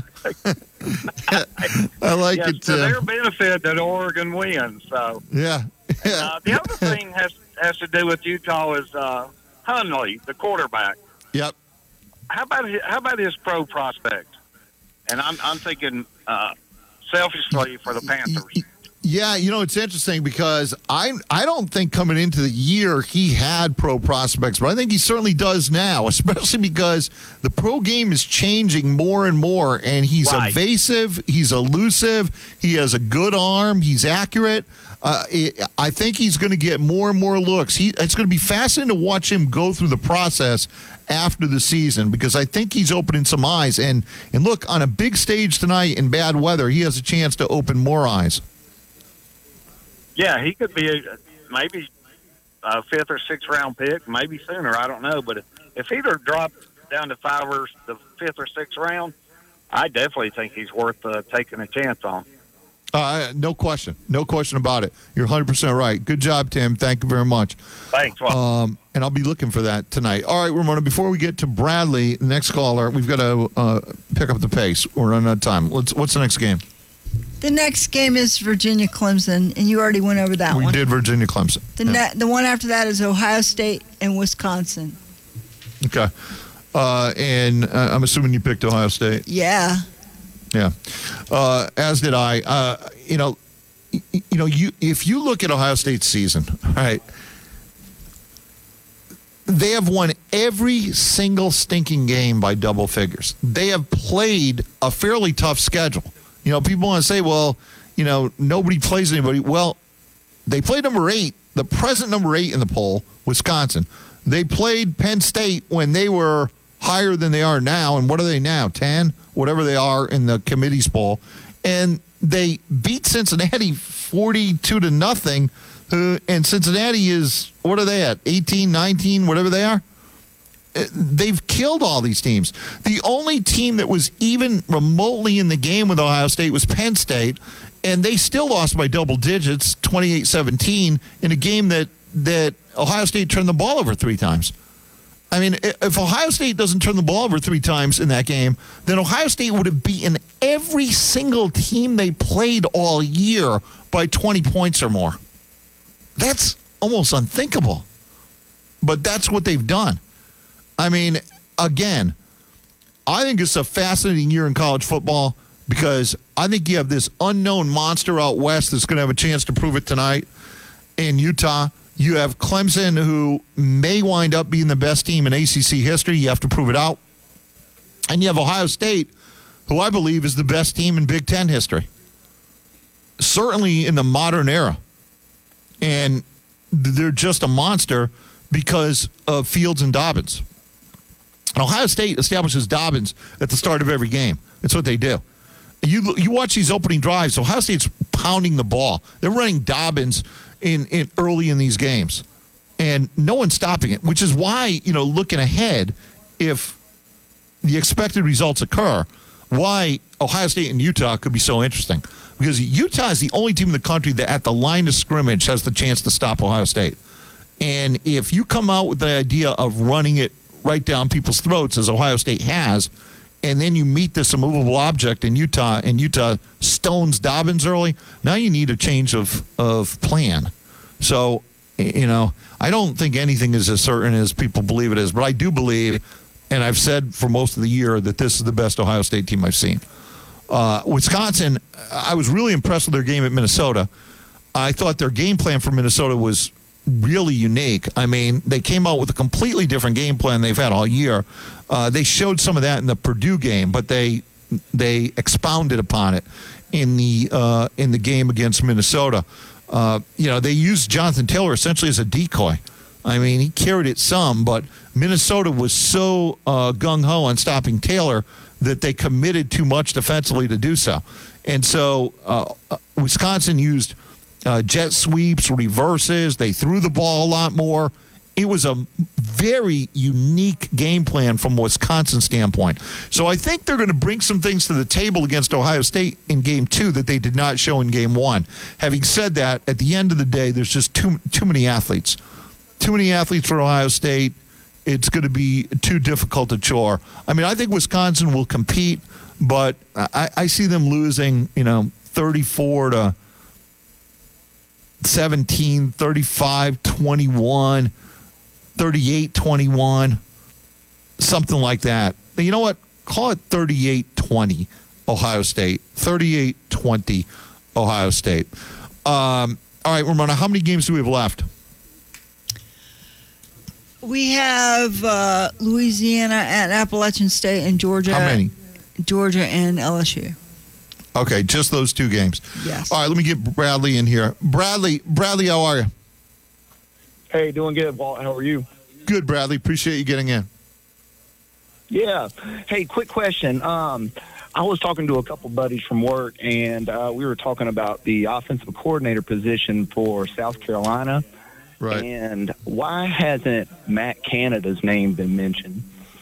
E: I like
P: yes,
E: it,
P: to
E: Tim.
P: their benefit that Oregon wins. So
E: Yeah.
P: uh, the other thing has has to do with Utah is uh, Hundley, the quarterback.
E: Yep.
P: How about his, how about his pro prospect? And I'm I'm thinking uh, selfishly for the Panthers.
E: Yeah, you know, it's interesting because I I don't think coming into the year he had pro prospects, but I think he certainly does now, especially because the pro game is changing more and more, and he's
P: Right.
E: evasive, he's elusive, he has a good arm, he's accurate. Uh, it, I think he's going to get more and more looks. He, it's going to be fascinating to watch him go through the process after the season because I think he's opening some eyes. And, and look, on a big stage tonight in bad weather, he has a chance to open more eyes.
P: Yeah, he could be a, maybe a fifth or sixth round pick, maybe sooner. I don't know, but if, if he'd have dropped down to five or the fifth or sixth round, I definitely think he's worth uh, taking a chance on.
E: Uh, no question. No question about it. You're one hundred percent right. Good job, Tim. Thank you very much.
P: Thanks. Well,
E: Um, and I'll be looking for that tonight. All right, Ramona, before we get to Bradley, next caller, we've got to uh, pick up the pace. We're running out of time. Let's, what's the next game?
F: The next game is Virginia Clemson, and you already went over that
E: we
F: one.
E: did Virginia Clemson.
F: The,
E: Yeah.
F: ne- the one after that is Ohio State and Wisconsin.
E: Okay. Uh, and uh, I'm assuming you picked Ohio State.
F: Yeah.
E: Yeah, uh, as did I. Uh, you know, y- you know, you if you look at Ohio State's season, right, they have won every single stinking game by double figures. They have played a fairly tough schedule. You know, people want to say, well, you know, nobody plays anybody. Well, they played number eight, the present number eight in the poll, Wisconsin. They played Penn State when they were higher than they are now. And what are they now? ten? Whatever they are in the committee's poll. And they beat Cincinnati forty-two to nothing. Uh, and Cincinnati is, what are they at? eighteen, nineteen, whatever they are? Uh, They've killed all these teams. The only team that was even remotely in the game with Ohio State was Penn State. And they still lost by double digits, twenty-eight seventeen, in a game that, that Ohio State turned the ball over three times. I mean, if Ohio State doesn't turn the ball over three times in that game, then Ohio State would have beaten every single team they played all year by twenty points or more. That's almost unthinkable. But that's what they've done. I mean, again, I think it's a fascinating year in college football because I think you have this unknown monster out west that's going to have a chance to prove it tonight in Utah. You have Clemson, who may wind up being the best team in A C C history. You have to prove it out. And you have Ohio State, who I believe is the best team in Big Ten history. Certainly in the modern era. And they're just a monster. because of Fields and Dobbins. And Ohio State establishes Dobbins at the start of every game. That's what they do. You you watch these opening drives, Ohio State's pounding the ball. They're running Dobbins in, in early in these games. And no one's stopping it, which is why, you know, looking ahead, if the expected results occur, why Ohio State and Utah could be so interesting. Because Utah is the only team in the country that at the line of scrimmage has the chance to stop Ohio State. And if you come out with the idea of running it right down people's throats, as Ohio State has, and then you meet this immovable object in Utah, and Utah stones Dobbins early, now you need a change of, of plan. So, you know, I don't think anything is as certain as people believe it is, but I do believe, and I've said for most of the year, that this is the best Ohio State team I've seen. Uh, Wisconsin, I was really impressed with their game at Minnesota. I thought their game plan for Minnesota was really unique. I mean, they came out with a completely different game plan they've had all year. Uh, they showed some of that in the Purdue game, but they they expounded upon it in the uh, in the game against Minnesota. Uh, you know, they used Jonathan Taylor essentially as a decoy. I mean, he carried it some, but Minnesota was so uh, gung-ho on stopping Taylor that they committed too much defensively to do so. And so uh, Wisconsin used uh, jet sweeps, reverses. They threw the ball a lot more. It was a very unique game plan from a Wisconsin standpoint. So I think they're going to bring some things to the table against Ohio State in game two that they did not show in game one. Having said that, at the end of the day, there's just too too many athletes. Too many athletes for Ohio State. It's going to be too difficult to chore. I mean, I think Wisconsin will compete, but I, I see them losing, you know, thirty-four to seventeen, thirty-five twenty-one, thirty-eight twenty-one, something like that. You know what? Call it thirty-eight twenty Ohio State. thirty-eight twenty Ohio State. Um, all right, Ramona, how many games do we have left?
F: We have uh, Louisiana at Appalachian State and Georgia.
E: How many?
F: Georgia and L S U.
E: Okay, just those two games.
F: Yes.
E: All right, let me get Bradley in here. Bradley, Bradley, how are you?
Q: Hey, doing good, Walt. How are you?
E: Good, Bradley. Appreciate you getting in.
Q: Yeah. Hey, quick question. Um, I was talking to a couple buddies from work, and uh, we were talking about the offensive coordinator position for South Carolina.
E: Right.
Q: And why hasn't Matt Canada's name been mentioned?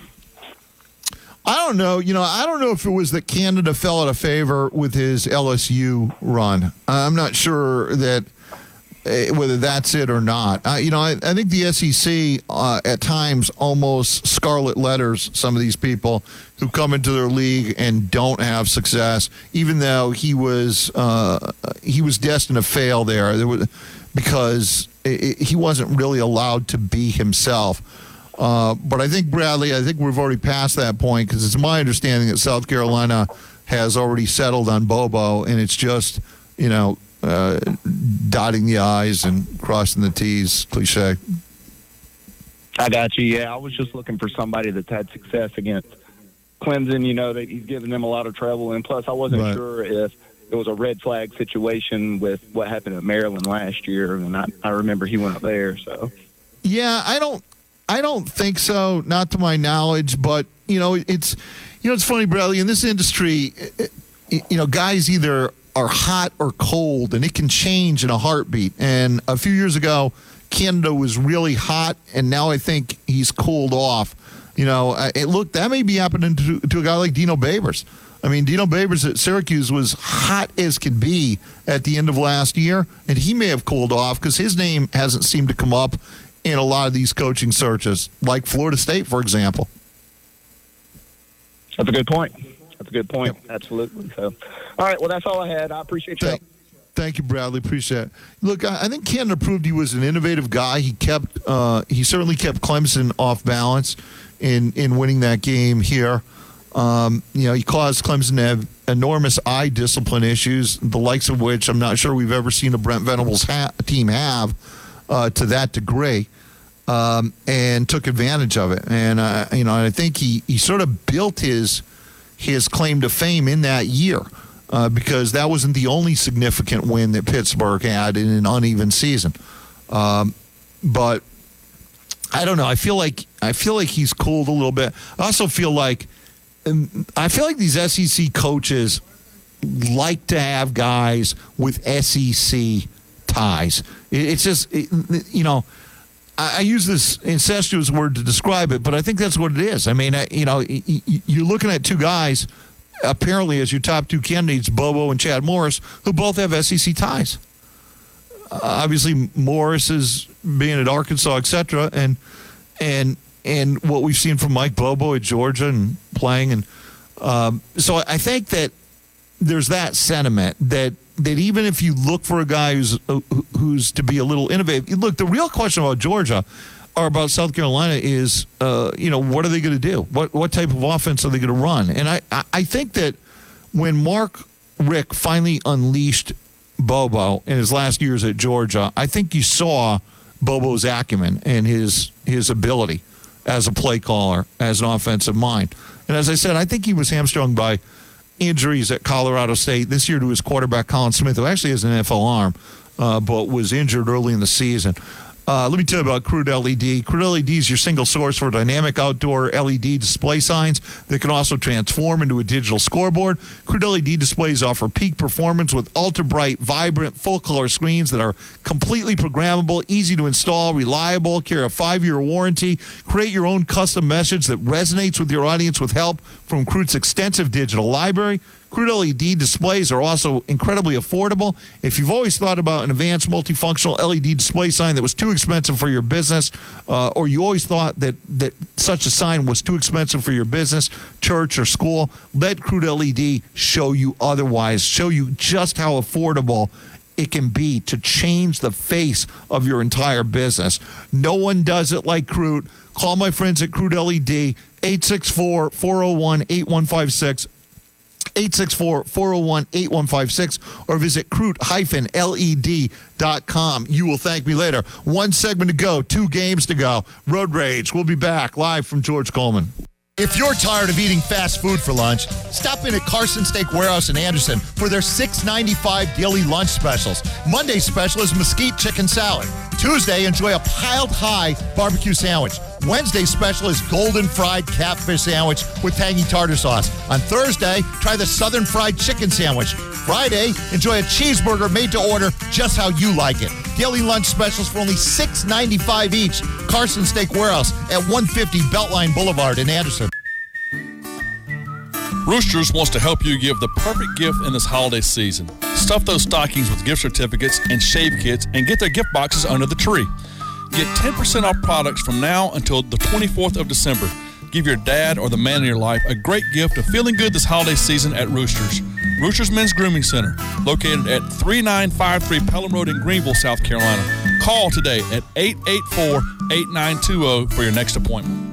E: I don't know. You know, I don't know if it was that Canada fell out of favor with his L S U run. I'm not sure that uh, whether that's it or not. Uh, you know, I, I think the S E C uh, at times almost scarlet letters some of these people who come into their league and don't have success, even though he was uh, he was destined to fail there. There was because it, he wasn't really allowed to be himself. Uh, but I think, Bradley, I think we've already passed that point because it's my understanding that South Carolina has already settled on Bobo, and it's just, you know, uh, dotting the I's and crossing the T's, cliche.
Q: I got you. Yeah, I was just looking for somebody that's had success against Clemson. You know, that he's given them a lot of trouble. And plus, I wasn't
E: Right.
Q: sure if it was a red flag situation with what happened at Maryland last year. And I, I remember he went up there. So,
E: Yeah, I don't I don't think so, not to my knowledge, but you know, it's you know, it's funny, Bradley, in this industry, you know, guys either are hot or cold, and it can change in a heartbeat. And a few years ago, Canada was really hot, and now I think he's cooled off. You know, it, look, that may be happening to, to a guy like Dino Babers. I mean, Dino Babers at Syracuse was hot as could be at the end of last year, and he may have cooled off because his name hasn't seemed to come up in a lot of these coaching searches, like Florida State, for example.
Q: that's a good point. That's a good point. Absolutely. So, all right. Well, that's all I had. I appreciate you.
E: Thank, thank you, Bradley. Appreciate it. Look, I, I think Canada proved he was an innovative guy. He kept, uh, he certainly kept Clemson off balance in, in winning that game here. Um, you know, he caused Clemson to have enormous eye discipline issues, the likes of which I'm not sure we've ever seen a Brent Venables ha- team have uh, to that degree, um, and took advantage of it. And, uh, you know, I think he, he sort of built his his claim to fame in that year uh, because that wasn't the only significant win that Pittsburgh had in an uneven season. Um, but I don't know. I feel like I feel like he's cooled a little bit. I also feel like um, I feel like these S E C coaches like to have guys with S E C ties. It, it's just it, you know. I use this incestuous word to describe it, but I think that's what it is. I mean, you know, you're looking at two guys, apparently as your top two candidates, Bobo and Chad Morris, who both have S E C ties. Uh, obviously, Morris is being at Arkansas, et cetera, and and and what we've seen from Mike Bobo at Georgia and playing, and um, so I think that there's that sentiment that. that even if you look for a guy who's uh, who's to be a little innovative, look, the real question about Georgia or about South Carolina is, uh, you know, what are they going to do? What what type of offense are they going to run? And I, I think that when Mark Richt finally unleashed Bobo in his last years at Georgia, I think you saw Bobo's acumen and his his ability as a play caller, as an offensive mind. And as I said, I think he was hamstrung by injuries at Colorado State this year to his quarterback, Colin Smith, who actually has an N F L arm, uh, but was injured early in the season. Uh, let me tell you about Crude L E D. Crude L E D is your single source for dynamic outdoor L E D display signs that can also transform into a digital scoreboard. Crude L E D displays offer peak performance with ultra-bright, vibrant, full-color screens that are completely programmable, easy to install, reliable, carry a five-year warranty. Create your own custom message that resonates with your audience with help from Crude's extensive digital library. Crude L E D displays are also incredibly affordable. If you've always thought about an advanced multifunctional L E D display sign that was too expensive for your business, uh, or you always thought that, that such a sign was too expensive for your business, church, or school, let Crude L E D show you otherwise, show you just how affordable it can be to change the face of your entire business. No one does it like Crude. Call my friends at Crude L E D, eight six four, four oh one, eight one five six. eight six four, four oh one, eight one five six, or visit crude dash L E D dot com. You will thank me later. One segment to go, two games to go. Road Rage. We'll be back live from George Coleman.
K: If you're tired of eating fast food for lunch, stop in at Carson Steak Warehouse in Anderson for their six ninety-five daily lunch specials. Monday's special is mesquite chicken salad. Tuesday, enjoy a piled high barbecue sandwich. Wednesday's special is golden fried catfish sandwich with tangy tartar sauce. On Thursday, try the southern fried chicken sandwich. Friday, enjoy a cheeseburger made to order just how you like it. Daily lunch specials for only six ninety-five each. Carson Steak Warehouse at one fifty Beltline Boulevard in Anderson.
R: Roosters wants to help you give the perfect gift in this holiday season. Stuff those stockings with gift certificates and shave kits and get their gift boxes under the tree. Get ten percent off products from now until the twenty-fourth of December. Give your dad or the man in your life a great gift of feeling good this holiday season at Roosters. Roosters Men's Grooming Center, located at thirty-nine fifty-three Pelham Road in Greenville, South Carolina. Call today at eight eight four, eight nine two zero for your next appointment.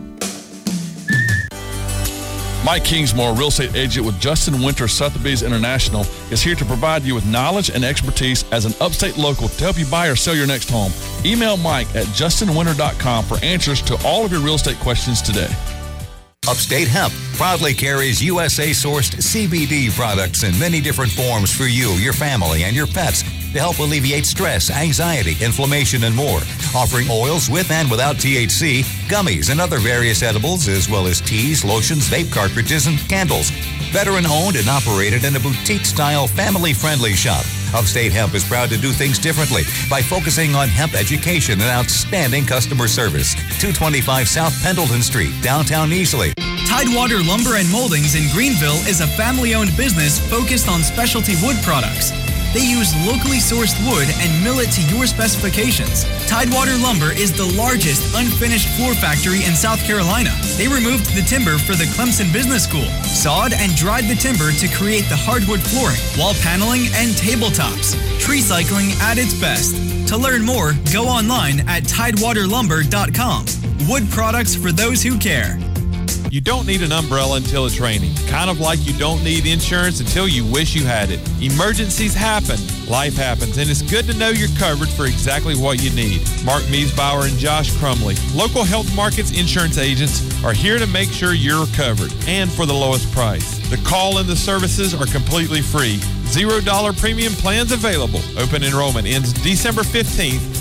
R: Mike Kingsmore, real estate agent with Justin Winter Sotheby's International, is here to provide you with knowledge and expertise as an upstate local to help you buy or sell your next home. Email Mike at justin winter dot com for answers to all of your real estate questions today.
S: Upstate Hemp proudly carries U S A-sourced C B D products in many different forms for you, your family, and your pets to help alleviate stress, anxiety, inflammation, and more. Offering oils with and without T H C, gummies, and other various edibles, as well as teas, lotions, vape cartridges, and candles. Veteran-owned and operated in a boutique-style, family-friendly shop. Upstate Hemp is proud to do things differently by focusing on hemp education and outstanding customer service. two twenty-five South Pendleton Street, downtown Easley.
T: Tidewater Lumber and Moldings in Greenville is a family-owned business focused on specialty wood products. They use locally sourced wood and mill it to your specifications. Tidewater Lumber is the largest unfinished floor factory in South Carolina. They removed the timber for the Clemson Business School, sawed and dried the timber to create the hardwood flooring, wall paneling, and tabletops. Tree cycling at its best. To learn more, go online at tidewater lumber dot com. Wood products for those who care.
U: You don't need an umbrella until it's raining. Kind of like you don't need insurance until you wish you had it. Emergencies happen. Life happens, and it's good to know you're covered for exactly what you need. Mark Miesbauer and Josh Crumley, local Health Markets insurance agents, are here to make sure you're covered and for the lowest price. The call and the services are completely free. Zero dollar premium plans available. Open enrollment ends December fifteenth.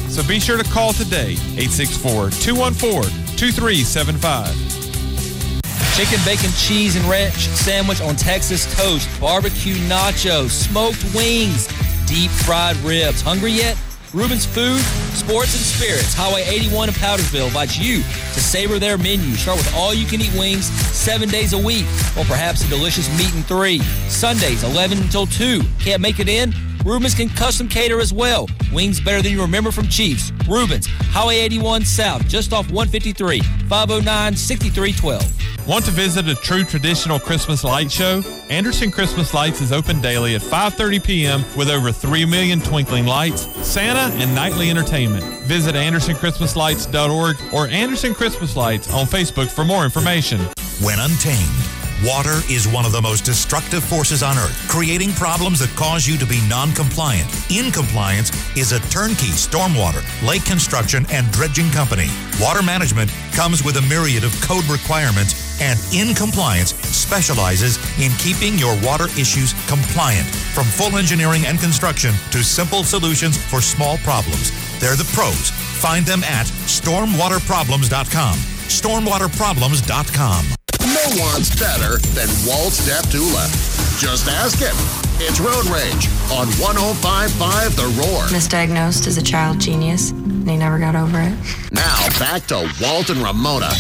U: So be sure to call today, eight six four, two one four, two three seven five.
C: Chicken, bacon, cheese, and ranch sandwich on Texas toast, barbecue nachos, smoked wings, deep fried ribs. Hungry yet? Reuben's Food, Sports, and Spirits, Highway eighty-one in Powdersville invites you to savor their menu. Start with all-you-can-eat wings seven days a week, or perhaps a delicious meat and three. Sundays, eleven until two. Can't make it in? Reuben's can custom cater as well. Wings better than you remember from Chiefs. Reuben's, Highway eighty-one South, just off one fifty-three, five oh nine, six three one two.
U: Want to visit a true traditional Christmas light show? Anderson Christmas Lights is open daily at five thirty p.m. with over three million twinkling lights, Santa, and nightly entertainment. Visit anderson christmas lights dot org or Anderson Christmas Lights on Facebook for more information.
H: When untamed, water is one of the most destructive forces on Earth, creating problems that cause you to be non-compliant. Incompliance is a turnkey stormwater, lake construction, and dredging company. Water management comes with a myriad of code requirements, and Incompliance specializes in keeping your water issues compliant, from full engineering and construction to simple solutions for small problems. They're the pros. Find them at stormwater problems dot com. stormwater problems dot com.
N: No one's better than Walt Deptula. Just ask him. It's Road Rage on one oh five point five The Roar.
V: Misdiagnosed as a child genius, and he never got over it.
N: Now back to Walt and Ramona.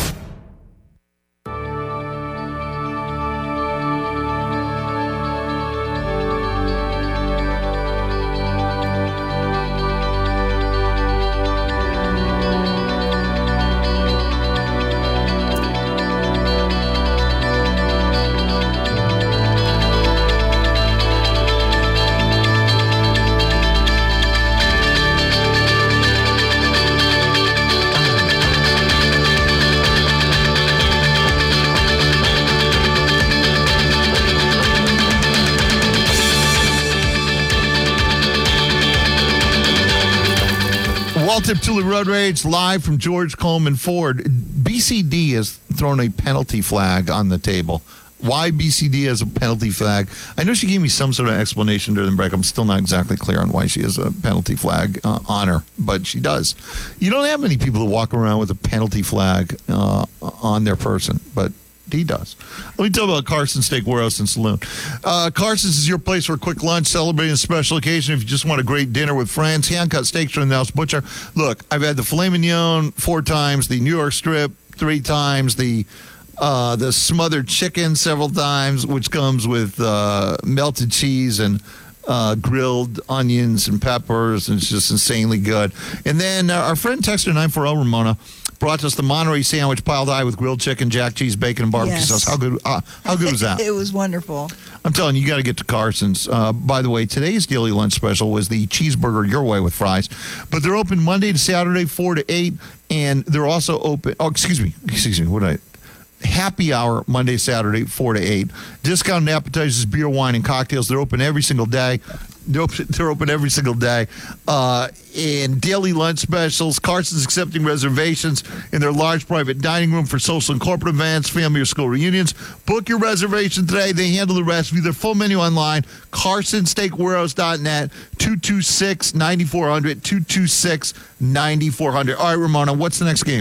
E: Deptula Road Rage live from George Coleman Ford. B C D has thrown a penalty flag on the table. Why B C D has a penalty flag? I know she gave me some sort of explanation during the break. I'm still not exactly clear on why she has a penalty flag uh, on her, but she does. You don't have many people that walk around with a penalty flag uh, on their person, but he does. Let me tell you about Carson's Steak Warehouse and Saloon. Uh, Carson's is your place for a quick lunch, celebrating a special occasion. If you just want a great dinner with friends, hand-cut steaks from the house butcher. Look, I've had the filet mignon four times, the New York strip three times, the uh, the smothered chicken several times, which comes with uh, melted cheese and uh, grilled onions and peppers, and it's just insanely good. And then uh, our friend Texter nine four zero Ramona brought us the Monterey sandwich piled high with grilled chicken, jack cheese, bacon, and barbecue
F: Yes.
E: sauce. How good? Uh, how good was that?
F: It was wonderful.
E: I'm telling you, you got to get to Carson's. Uh, by the way, today's daily lunch special was the cheeseburger your way with fries, but they're open Monday to Saturday, four to eight, and they're also open. Oh, excuse me, excuse me. What did I? Happy hour Monday, Saturday, four to eight. Discounted appetizers, beer, wine, and cocktails. They're open every single day. They're open, they're open every single day. Uh, and daily lunch specials. Carson's accepting reservations in their large private dining room for social and corporate events, family or school reunions. Book your reservation today. They handle the rest. View their full menu online. Carson Steak Warehouse dot net, two two six, nine four zero zero, two two six, nine four zero zero. All right, Ramona, what's the next game?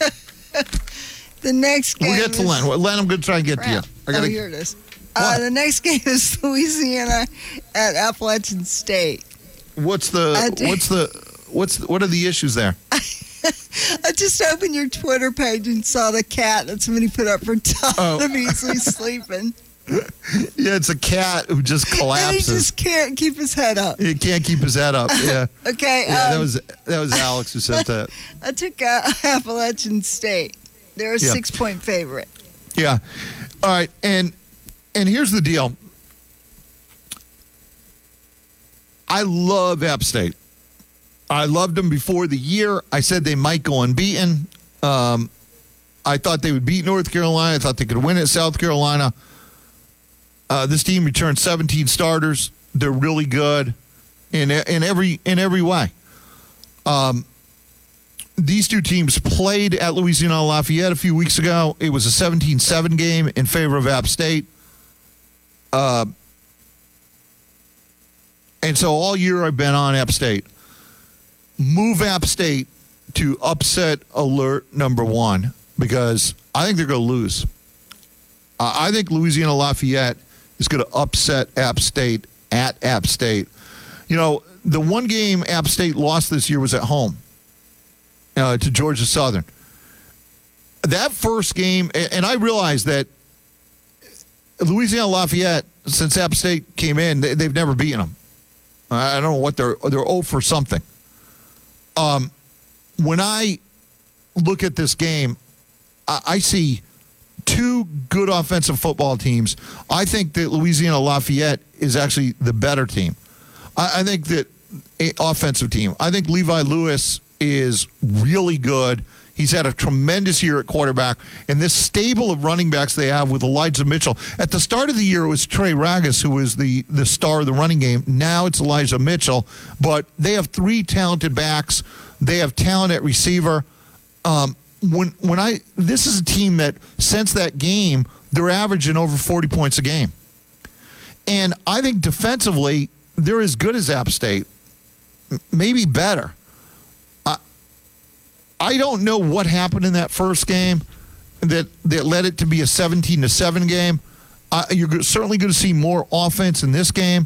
F: The next game
E: We'll get to
F: is-
E: Len. Well, Len, I'm going to try and get
F: Crap.
E: to you. I gotta,
F: oh, here it is. Uh, the next game is Louisiana at Appalachian State.
E: What's the
F: I do-
E: what's the what's the, what are the issues there?
F: I just opened your Twitter page and saw the cat that somebody put up for Tom
E: Oh.
F: Beasley sleeping.
E: Yeah, it's a cat who just
F: And he
E: collapses.
F: just can't keep his head up.
E: He can't keep his head up. Yeah.
F: Okay,
E: Yeah, that
F: um,
E: was that was Alex who said that.
F: I took uh, Appalachian State. They're a
E: Yeah.
F: six-point favorite.
E: Yeah. All right, and and here's the deal. I love App State. I loved them before the year. I said they might go unbeaten. Um, I thought they would beat North Carolina. I thought they could win at South Carolina. Uh, this team returned seventeen starters. They're really good in in every in every way. Um, these two teams played at Louisiana Lafayette a few weeks ago. It was a seventeen seven game in favor of App State. Uh, and so all year I've been on App State. move App State to upset alert number one because I think they're going to lose. Uh, I think Louisiana Lafayette is going to upset App State at App State. You know, the one game App State lost this year was at home uh, to Georgia Southern. That first game, and I realized that Louisiana Lafayette, since App State came in, they, they've never beaten them. I don't know what they're they're oh for something. Um, when I look at this game, I, I see two good offensive football teams. I think that Louisiana Lafayette is actually the better team. I, I think that a, offensive team. I think Levi Lewis is really good. He's had a tremendous year at quarterback, and this stable of running backs they have with Elijah Mitchell. At the start of the year, it was Trey Ragas who was the, the star of the running game. Now it's Elijah Mitchell, but they have three talented backs. They have talent at receiver. Um, when when I this is a team that since that game they're averaging over forty points a game, and I think defensively they're as good as App State, maybe better. I don't know what happened in that first game that, that led it to be a seventeen to seven game. Uh, you're certainly going to see more offense in this game.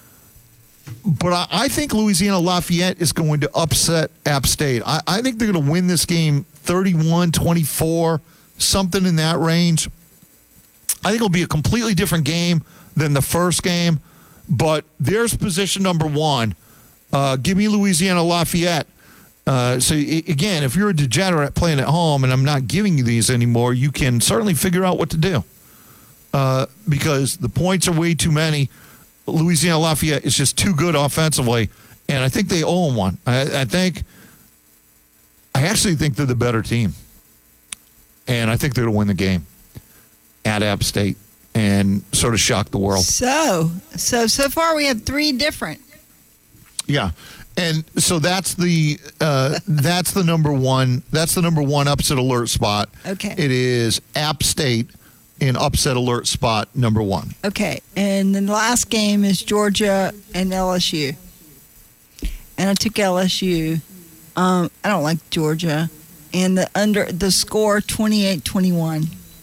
E: But I, I think Louisiana Lafayette is going to upset App State. I, I think they're going to win this game thirty-one twenty-four, something in that range. I think it'll be a completely different game than the first game. But there's position number one. Uh, give me Louisiana Lafayette. Uh, so, again, if you're a degenerate playing at home and I'm not giving you these anymore, you can certainly figure out what to do uh, because the points are way too many. Louisiana Lafayette is just too good offensively, and I think they owe them one. I, I think – I actually think they're the better team, and I think they're going to win the game at App State and sort of shock the world.
F: So, so, so far we have three different.
E: Yeah. And so that's the uh, that's the number one that's the number one upset alert spot.
F: Okay.
E: It is App State in upset alert spot number one.
F: Okay. And the last game is Georgia and L S U. And I took L S U. Um, I don't like Georgia. And the under the score twenty-eight twenty-one.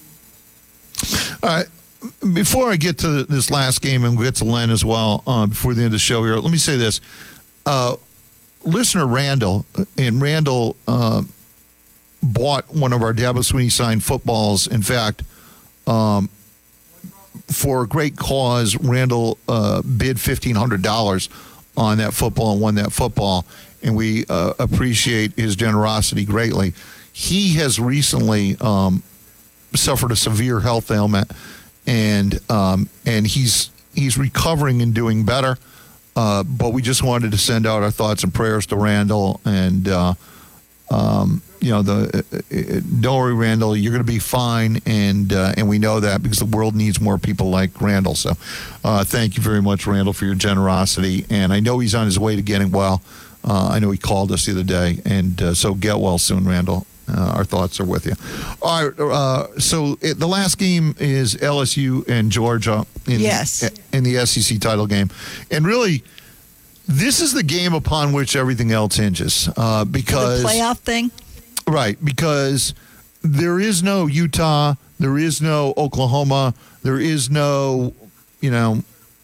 E: All right. Before I get to this last game and we'll get to Len as well uh, before the end of the show here, let me say this. Uh, listener Randall, and Randall uh, bought one of our Dabo Sweeney signed footballs. In fact, um, for a great cause, Randall uh, bid fifteen hundred dollars on that football and won that football, and we uh, appreciate his generosity greatly. He has recently um, suffered a severe health ailment, and um, and he's he's recovering and doing better. Uh, but we just wanted to send out our thoughts and prayers to Randall, and uh, um, you know, the uh, don't worry, Randall, you're going to be fine, and uh, and we know that because the world needs more people like Randall. So, uh, thank you very much, Randall, for your generosity, and I know he's on his way to getting well. Uh, I know he called us the other day, and uh, so get well soon, Randall. Uh, our thoughts are with you. All right, uh, so it, the last game is L S U and Georgia in,
F: yes.
E: in the S E C title game. And really, this is the game upon which everything else hinges. Uh, because
F: the playoff thing?
E: Right, because there is no Utah, there is no Oklahoma, there is no, you know,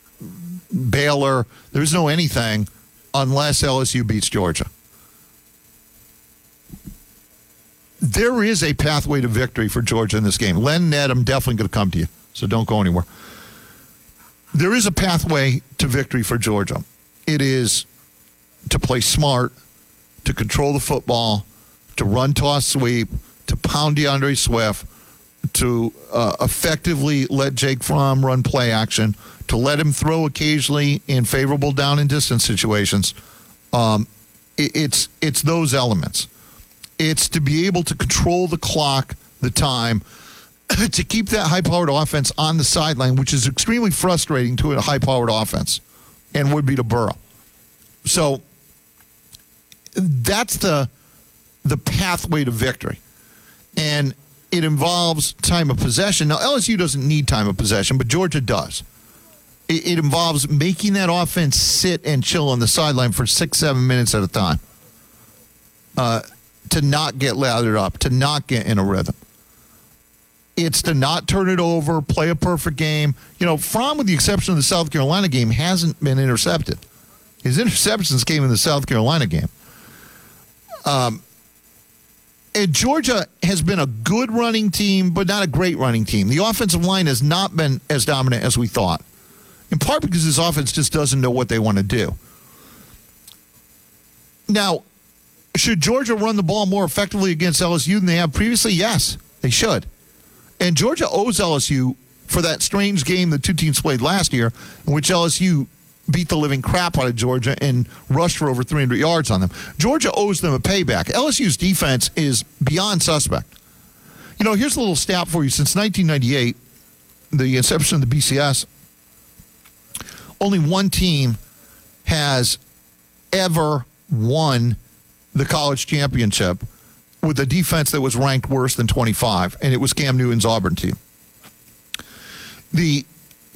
E: Baylor, there is no anything unless L S U beats Georgia. There is a pathway to victory for Georgia in this game. Len, Ned, I'm definitely going to come to you, so don't go anywhere. There is a pathway to victory for Georgia. It is to play smart, to control the football, to run, toss, sweep, to pound DeAndre Swift, to uh, effectively let Jake Fromm run play action, to let him throw occasionally in favorable down and distance situations. Um, it, it's it's those elements. It's to be able to control the clock, the time, to keep that high-powered offense on the sideline, which is extremely frustrating to a high-powered offense and would be to Burrow. So that's the the pathway to victory. And it involves time of possession. Now, L S U doesn't need time of possession, but Georgia does. It, it involves making that offense sit and chill on the sideline for six, seven minutes at a time. uh, to not get lathered up, to not get in a rhythm. It's to not turn it over, play a perfect game. You know, Fromm, with the exception of the South Carolina game, hasn't been intercepted. His interceptions came in the South Carolina game. Um, and Georgia has been a good running team, but not a great running team. The offensive line has not been as dominant as we thought, in part because this offense just doesn't know what they want to do. Now, should Georgia run the ball more effectively against L S U than they have previously? Yes, they should. And Georgia owes L S U for that strange game the two teams played last year, in which L S U beat the living crap out of Georgia and rushed for over three hundred yards on them. Georgia owes them a payback. L S U's defense is beyond suspect. You know, here's a little stat for you. Since nineteen ninety-eight, the inception of the B C S, only one team has ever won the college championship with a defense that was ranked worse than twenty-five, and it was Cam Newton's Auburn team. The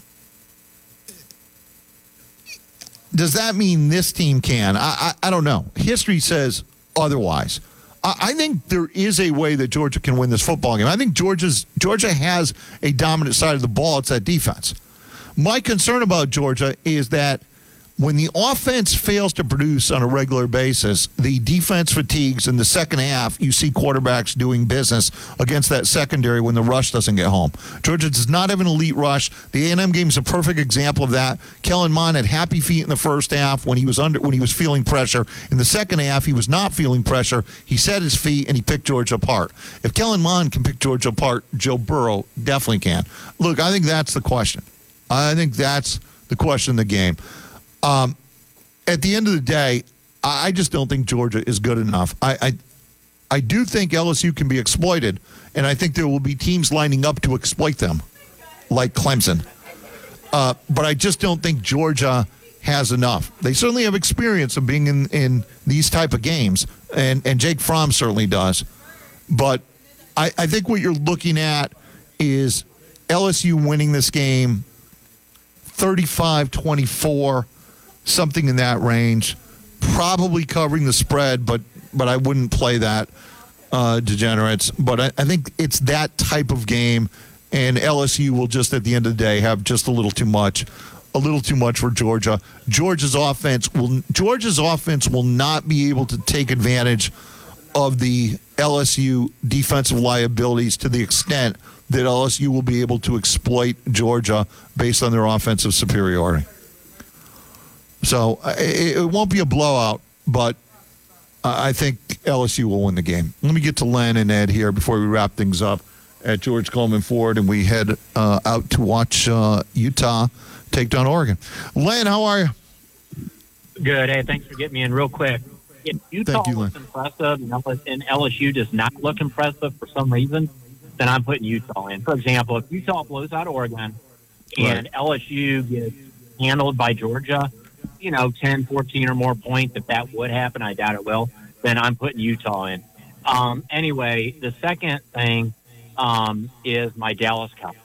E: Does that mean this team can? I, I, I don't know. History says otherwise. I, I think there is a way that Georgia can win this football game. I think Georgia's Georgia has a dominant side of the ball. It's that defense. My concern about Georgia is that when the offense fails to produce on a regular basis, the defense fatigues. In the second half, you see quarterbacks doing business against that secondary when the rush doesn't get home. Georgia does not have an elite rush. The A and M game is a perfect example of that. Kellen Mond had happy feet in the first half when he was under when he was feeling pressure. In the second half, he was not feeling pressure. He set his feet and he picked Georgia apart. If Kellen Mond can pick Georgia apart, Joe Burrow definitely can. Look, I think that's the question. I think that's the question of the game. Um, at the end of the day, I just don't think Georgia is good enough. I, I I do think L S U can be exploited, and I think there will be teams lining up to exploit them, like Clemson. Uh, but I just don't think Georgia has enough. They certainly have experience of being in, in these type of games, and, and Jake Fromm certainly does. But I, I think what you're looking at is L S U winning this game thirty-five twenty-four, something in that range, probably covering the spread, but but I wouldn't play that, uh, degenerates. But I, I think it's that type of game, and L S U will just, at the end of the day, have just a little too much, a little too much for Georgia. Georgia's offense will Georgia's offense will not be able to take advantage of the L S U defensive liabilities to the extent that L S U will be able to exploit Georgia based on their offensive superiority. So it, it won't be a blowout, but I think L S U will win the game. Let me get to Len and Ed here before we wrap things up at George Coleman Ford, and we head uh, out to watch uh, Utah take down Oregon. Len, how are you?
A: Good. Hey, thanks for getting me in real quick. If Utah
E: Thank you,
A: looks impressive and L S U does not look impressive for some reason, then I'm putting Utah in. For example, if Utah blows out Oregon and
E: Right.
A: L S U gets handled by Georgia, you know, ten, fourteen or more points, if that would happen, I doubt it will, then I'm putting Utah in. Um, anyway, the second thing um, is my Dallas Cowboys.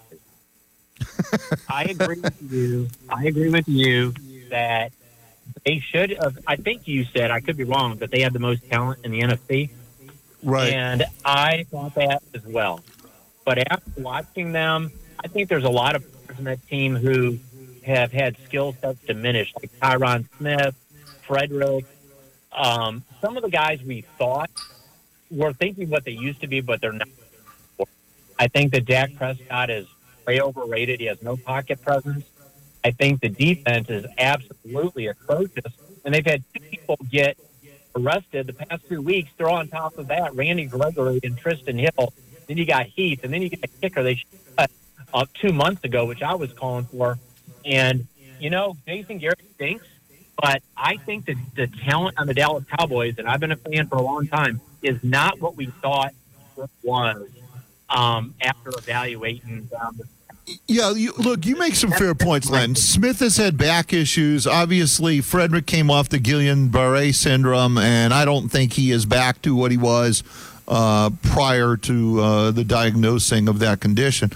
A: I agree with you. I agree with you that they should have, I think you said, I could be wrong, but they have the most talent in the N F C.
E: Right.
A: And I thought that as well. But after watching them, I think there's a lot of players in that team who have had skill sets diminished, like Tyron Smith, Frederick. Um, some of the guys we thought were thinking what they used to be, but they're not. I think that Dak Prescott is way overrated. He has no pocket presence. I think the defense is absolutely atrocious, and they've had two people get arrested the past two weeks. Throw on top of that Randy Gregory and Tristan Hill. Then you got Heath, and then you get a kicker they shut up two months ago, which I was calling for. And, you know, Jason Garrett stinks, but I think that the talent on the Dallas Cowboys, and I've been a fan for a long time, is not what we thought it was um, after evaluating um,
E: Yeah, you, look, you make some fair points, Len. Smith has had back issues. Obviously, Frederick came off the Guillain-Barré syndrome, and I don't think he is back to what he was uh, prior to uh, the diagnosing of that condition.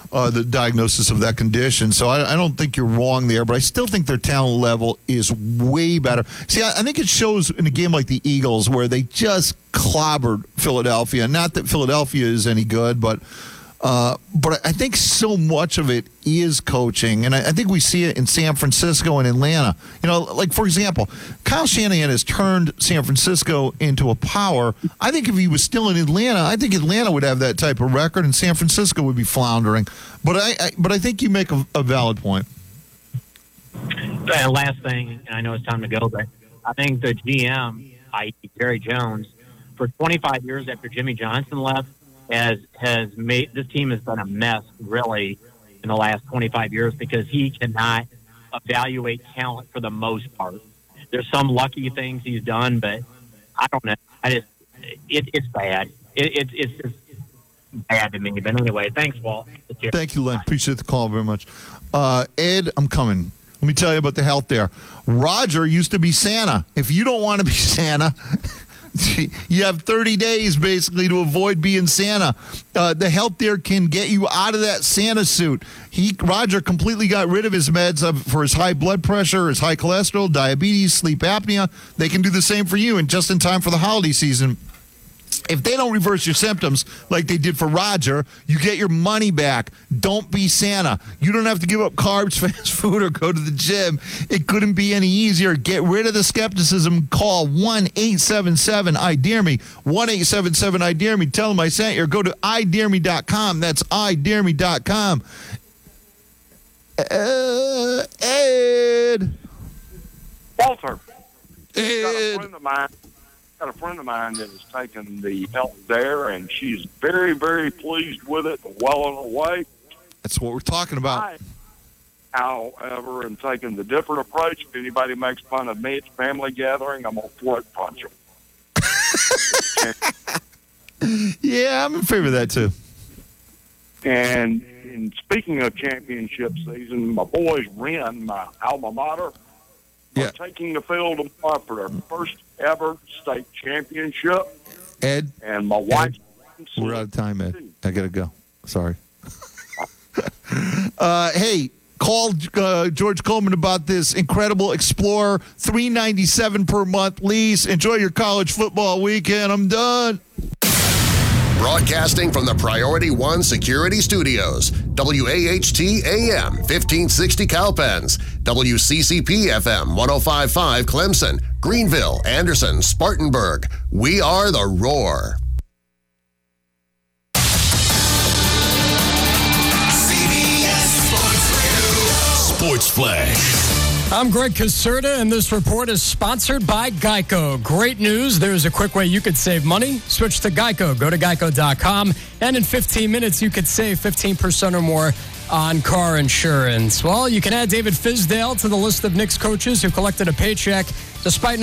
E: uh, the diagnosis of that condition. So I, I don't think you're wrong there, but I still think their talent level is way better. See, I, I think it shows in a game like the Eagles where they just clobbered Philadelphia. Not that Philadelphia is any good, but uh, but I think so much of it is coaching, and I, I think we see it in San Francisco and Atlanta. You know, like, for example, Kyle Shanahan has turned San Francisco into a power. I think if he was still in Atlanta, I think Atlanta would have that type of record, and San Francisco would be floundering. But I, I but I think you make a, a valid point.
A: Uh, last thing, and I know it's time to go, but I think the G M, that is. Jerry Jones, for twenty-five years after Jimmy Johnson left, has has made this team has been a mess, really, in the last twenty-five years because he cannot evaluate talent for the most part. There's some lucky things he's done, but I don't know. I just it, it's bad. It, it, it's just bad to me. But anyway, thanks, Walt.
E: Thank you, Len. Appreciate the call very much. Uh, Ed, I'm coming. Let me tell you about the health there. Roger used to be Santa. If you don't want to be Santa, you have thirty days basically to avoid being Santa. Uh, the health there can get you out of that Santa suit. He Roger completely got rid of his meds for his high blood pressure, his high cholesterol, diabetes, sleep apnea. They can do the same for you, and just in time for the holiday season. If they don't reverse your symptoms like they did for Roger, you get your money back. Don't be Santa. You don't have to give up carbs, fast food, or go to the gym. It couldn't be any easier. Get rid of the skepticism. Call one eight seven seven I dare me. one eight seven seven I dare me. Tell them I sent you. Or go to I dare me dot com. That's I dare me dot com. Uh, Ed.
G: Walter.
E: Ed.
G: Got a friend of mine. Got a friend of mine that has taken the Health Dare, and she's very, very pleased with it, well on her way.
E: That's what we're talking about.
G: I, however, am taking the different approach. If anybody makes fun of me at family gathering, I'm going to throat punch them.
E: Yeah, I'm in favor of that, too.
G: And, and speaking of championship season, my boys Wren, my alma mater,
E: yeah.
G: are taking the field tomorrow for their first ever state championship.
E: Ed?
G: And my wife...
E: Ed, we're out of time, Ed. I got to go. Sorry. uh, hey, call uh, George Coleman about this incredible Explorer, three ninety-seven per month lease. Enjoy your college football weekend. I'm done.
N: Broadcasting from the Priority One Security Studios, W A H T A M fifteen sixty Cowpens, W C C P F M one oh five point five Clemson, Greenville, Anderson, Spartanburg. We are the Roar.
I: C B S Sports Radio. Sports Flash.
W: I'm Greg Caserta, and this report is sponsored by Geico. Great news. There's a quick way you could save money. Switch to Geico. Go to geico dot com, and in fifteen minutes, you could save fifteen percent or more on car insurance. Well, you can add David Fizdale to the list of Knicks coaches who collected a paycheck despite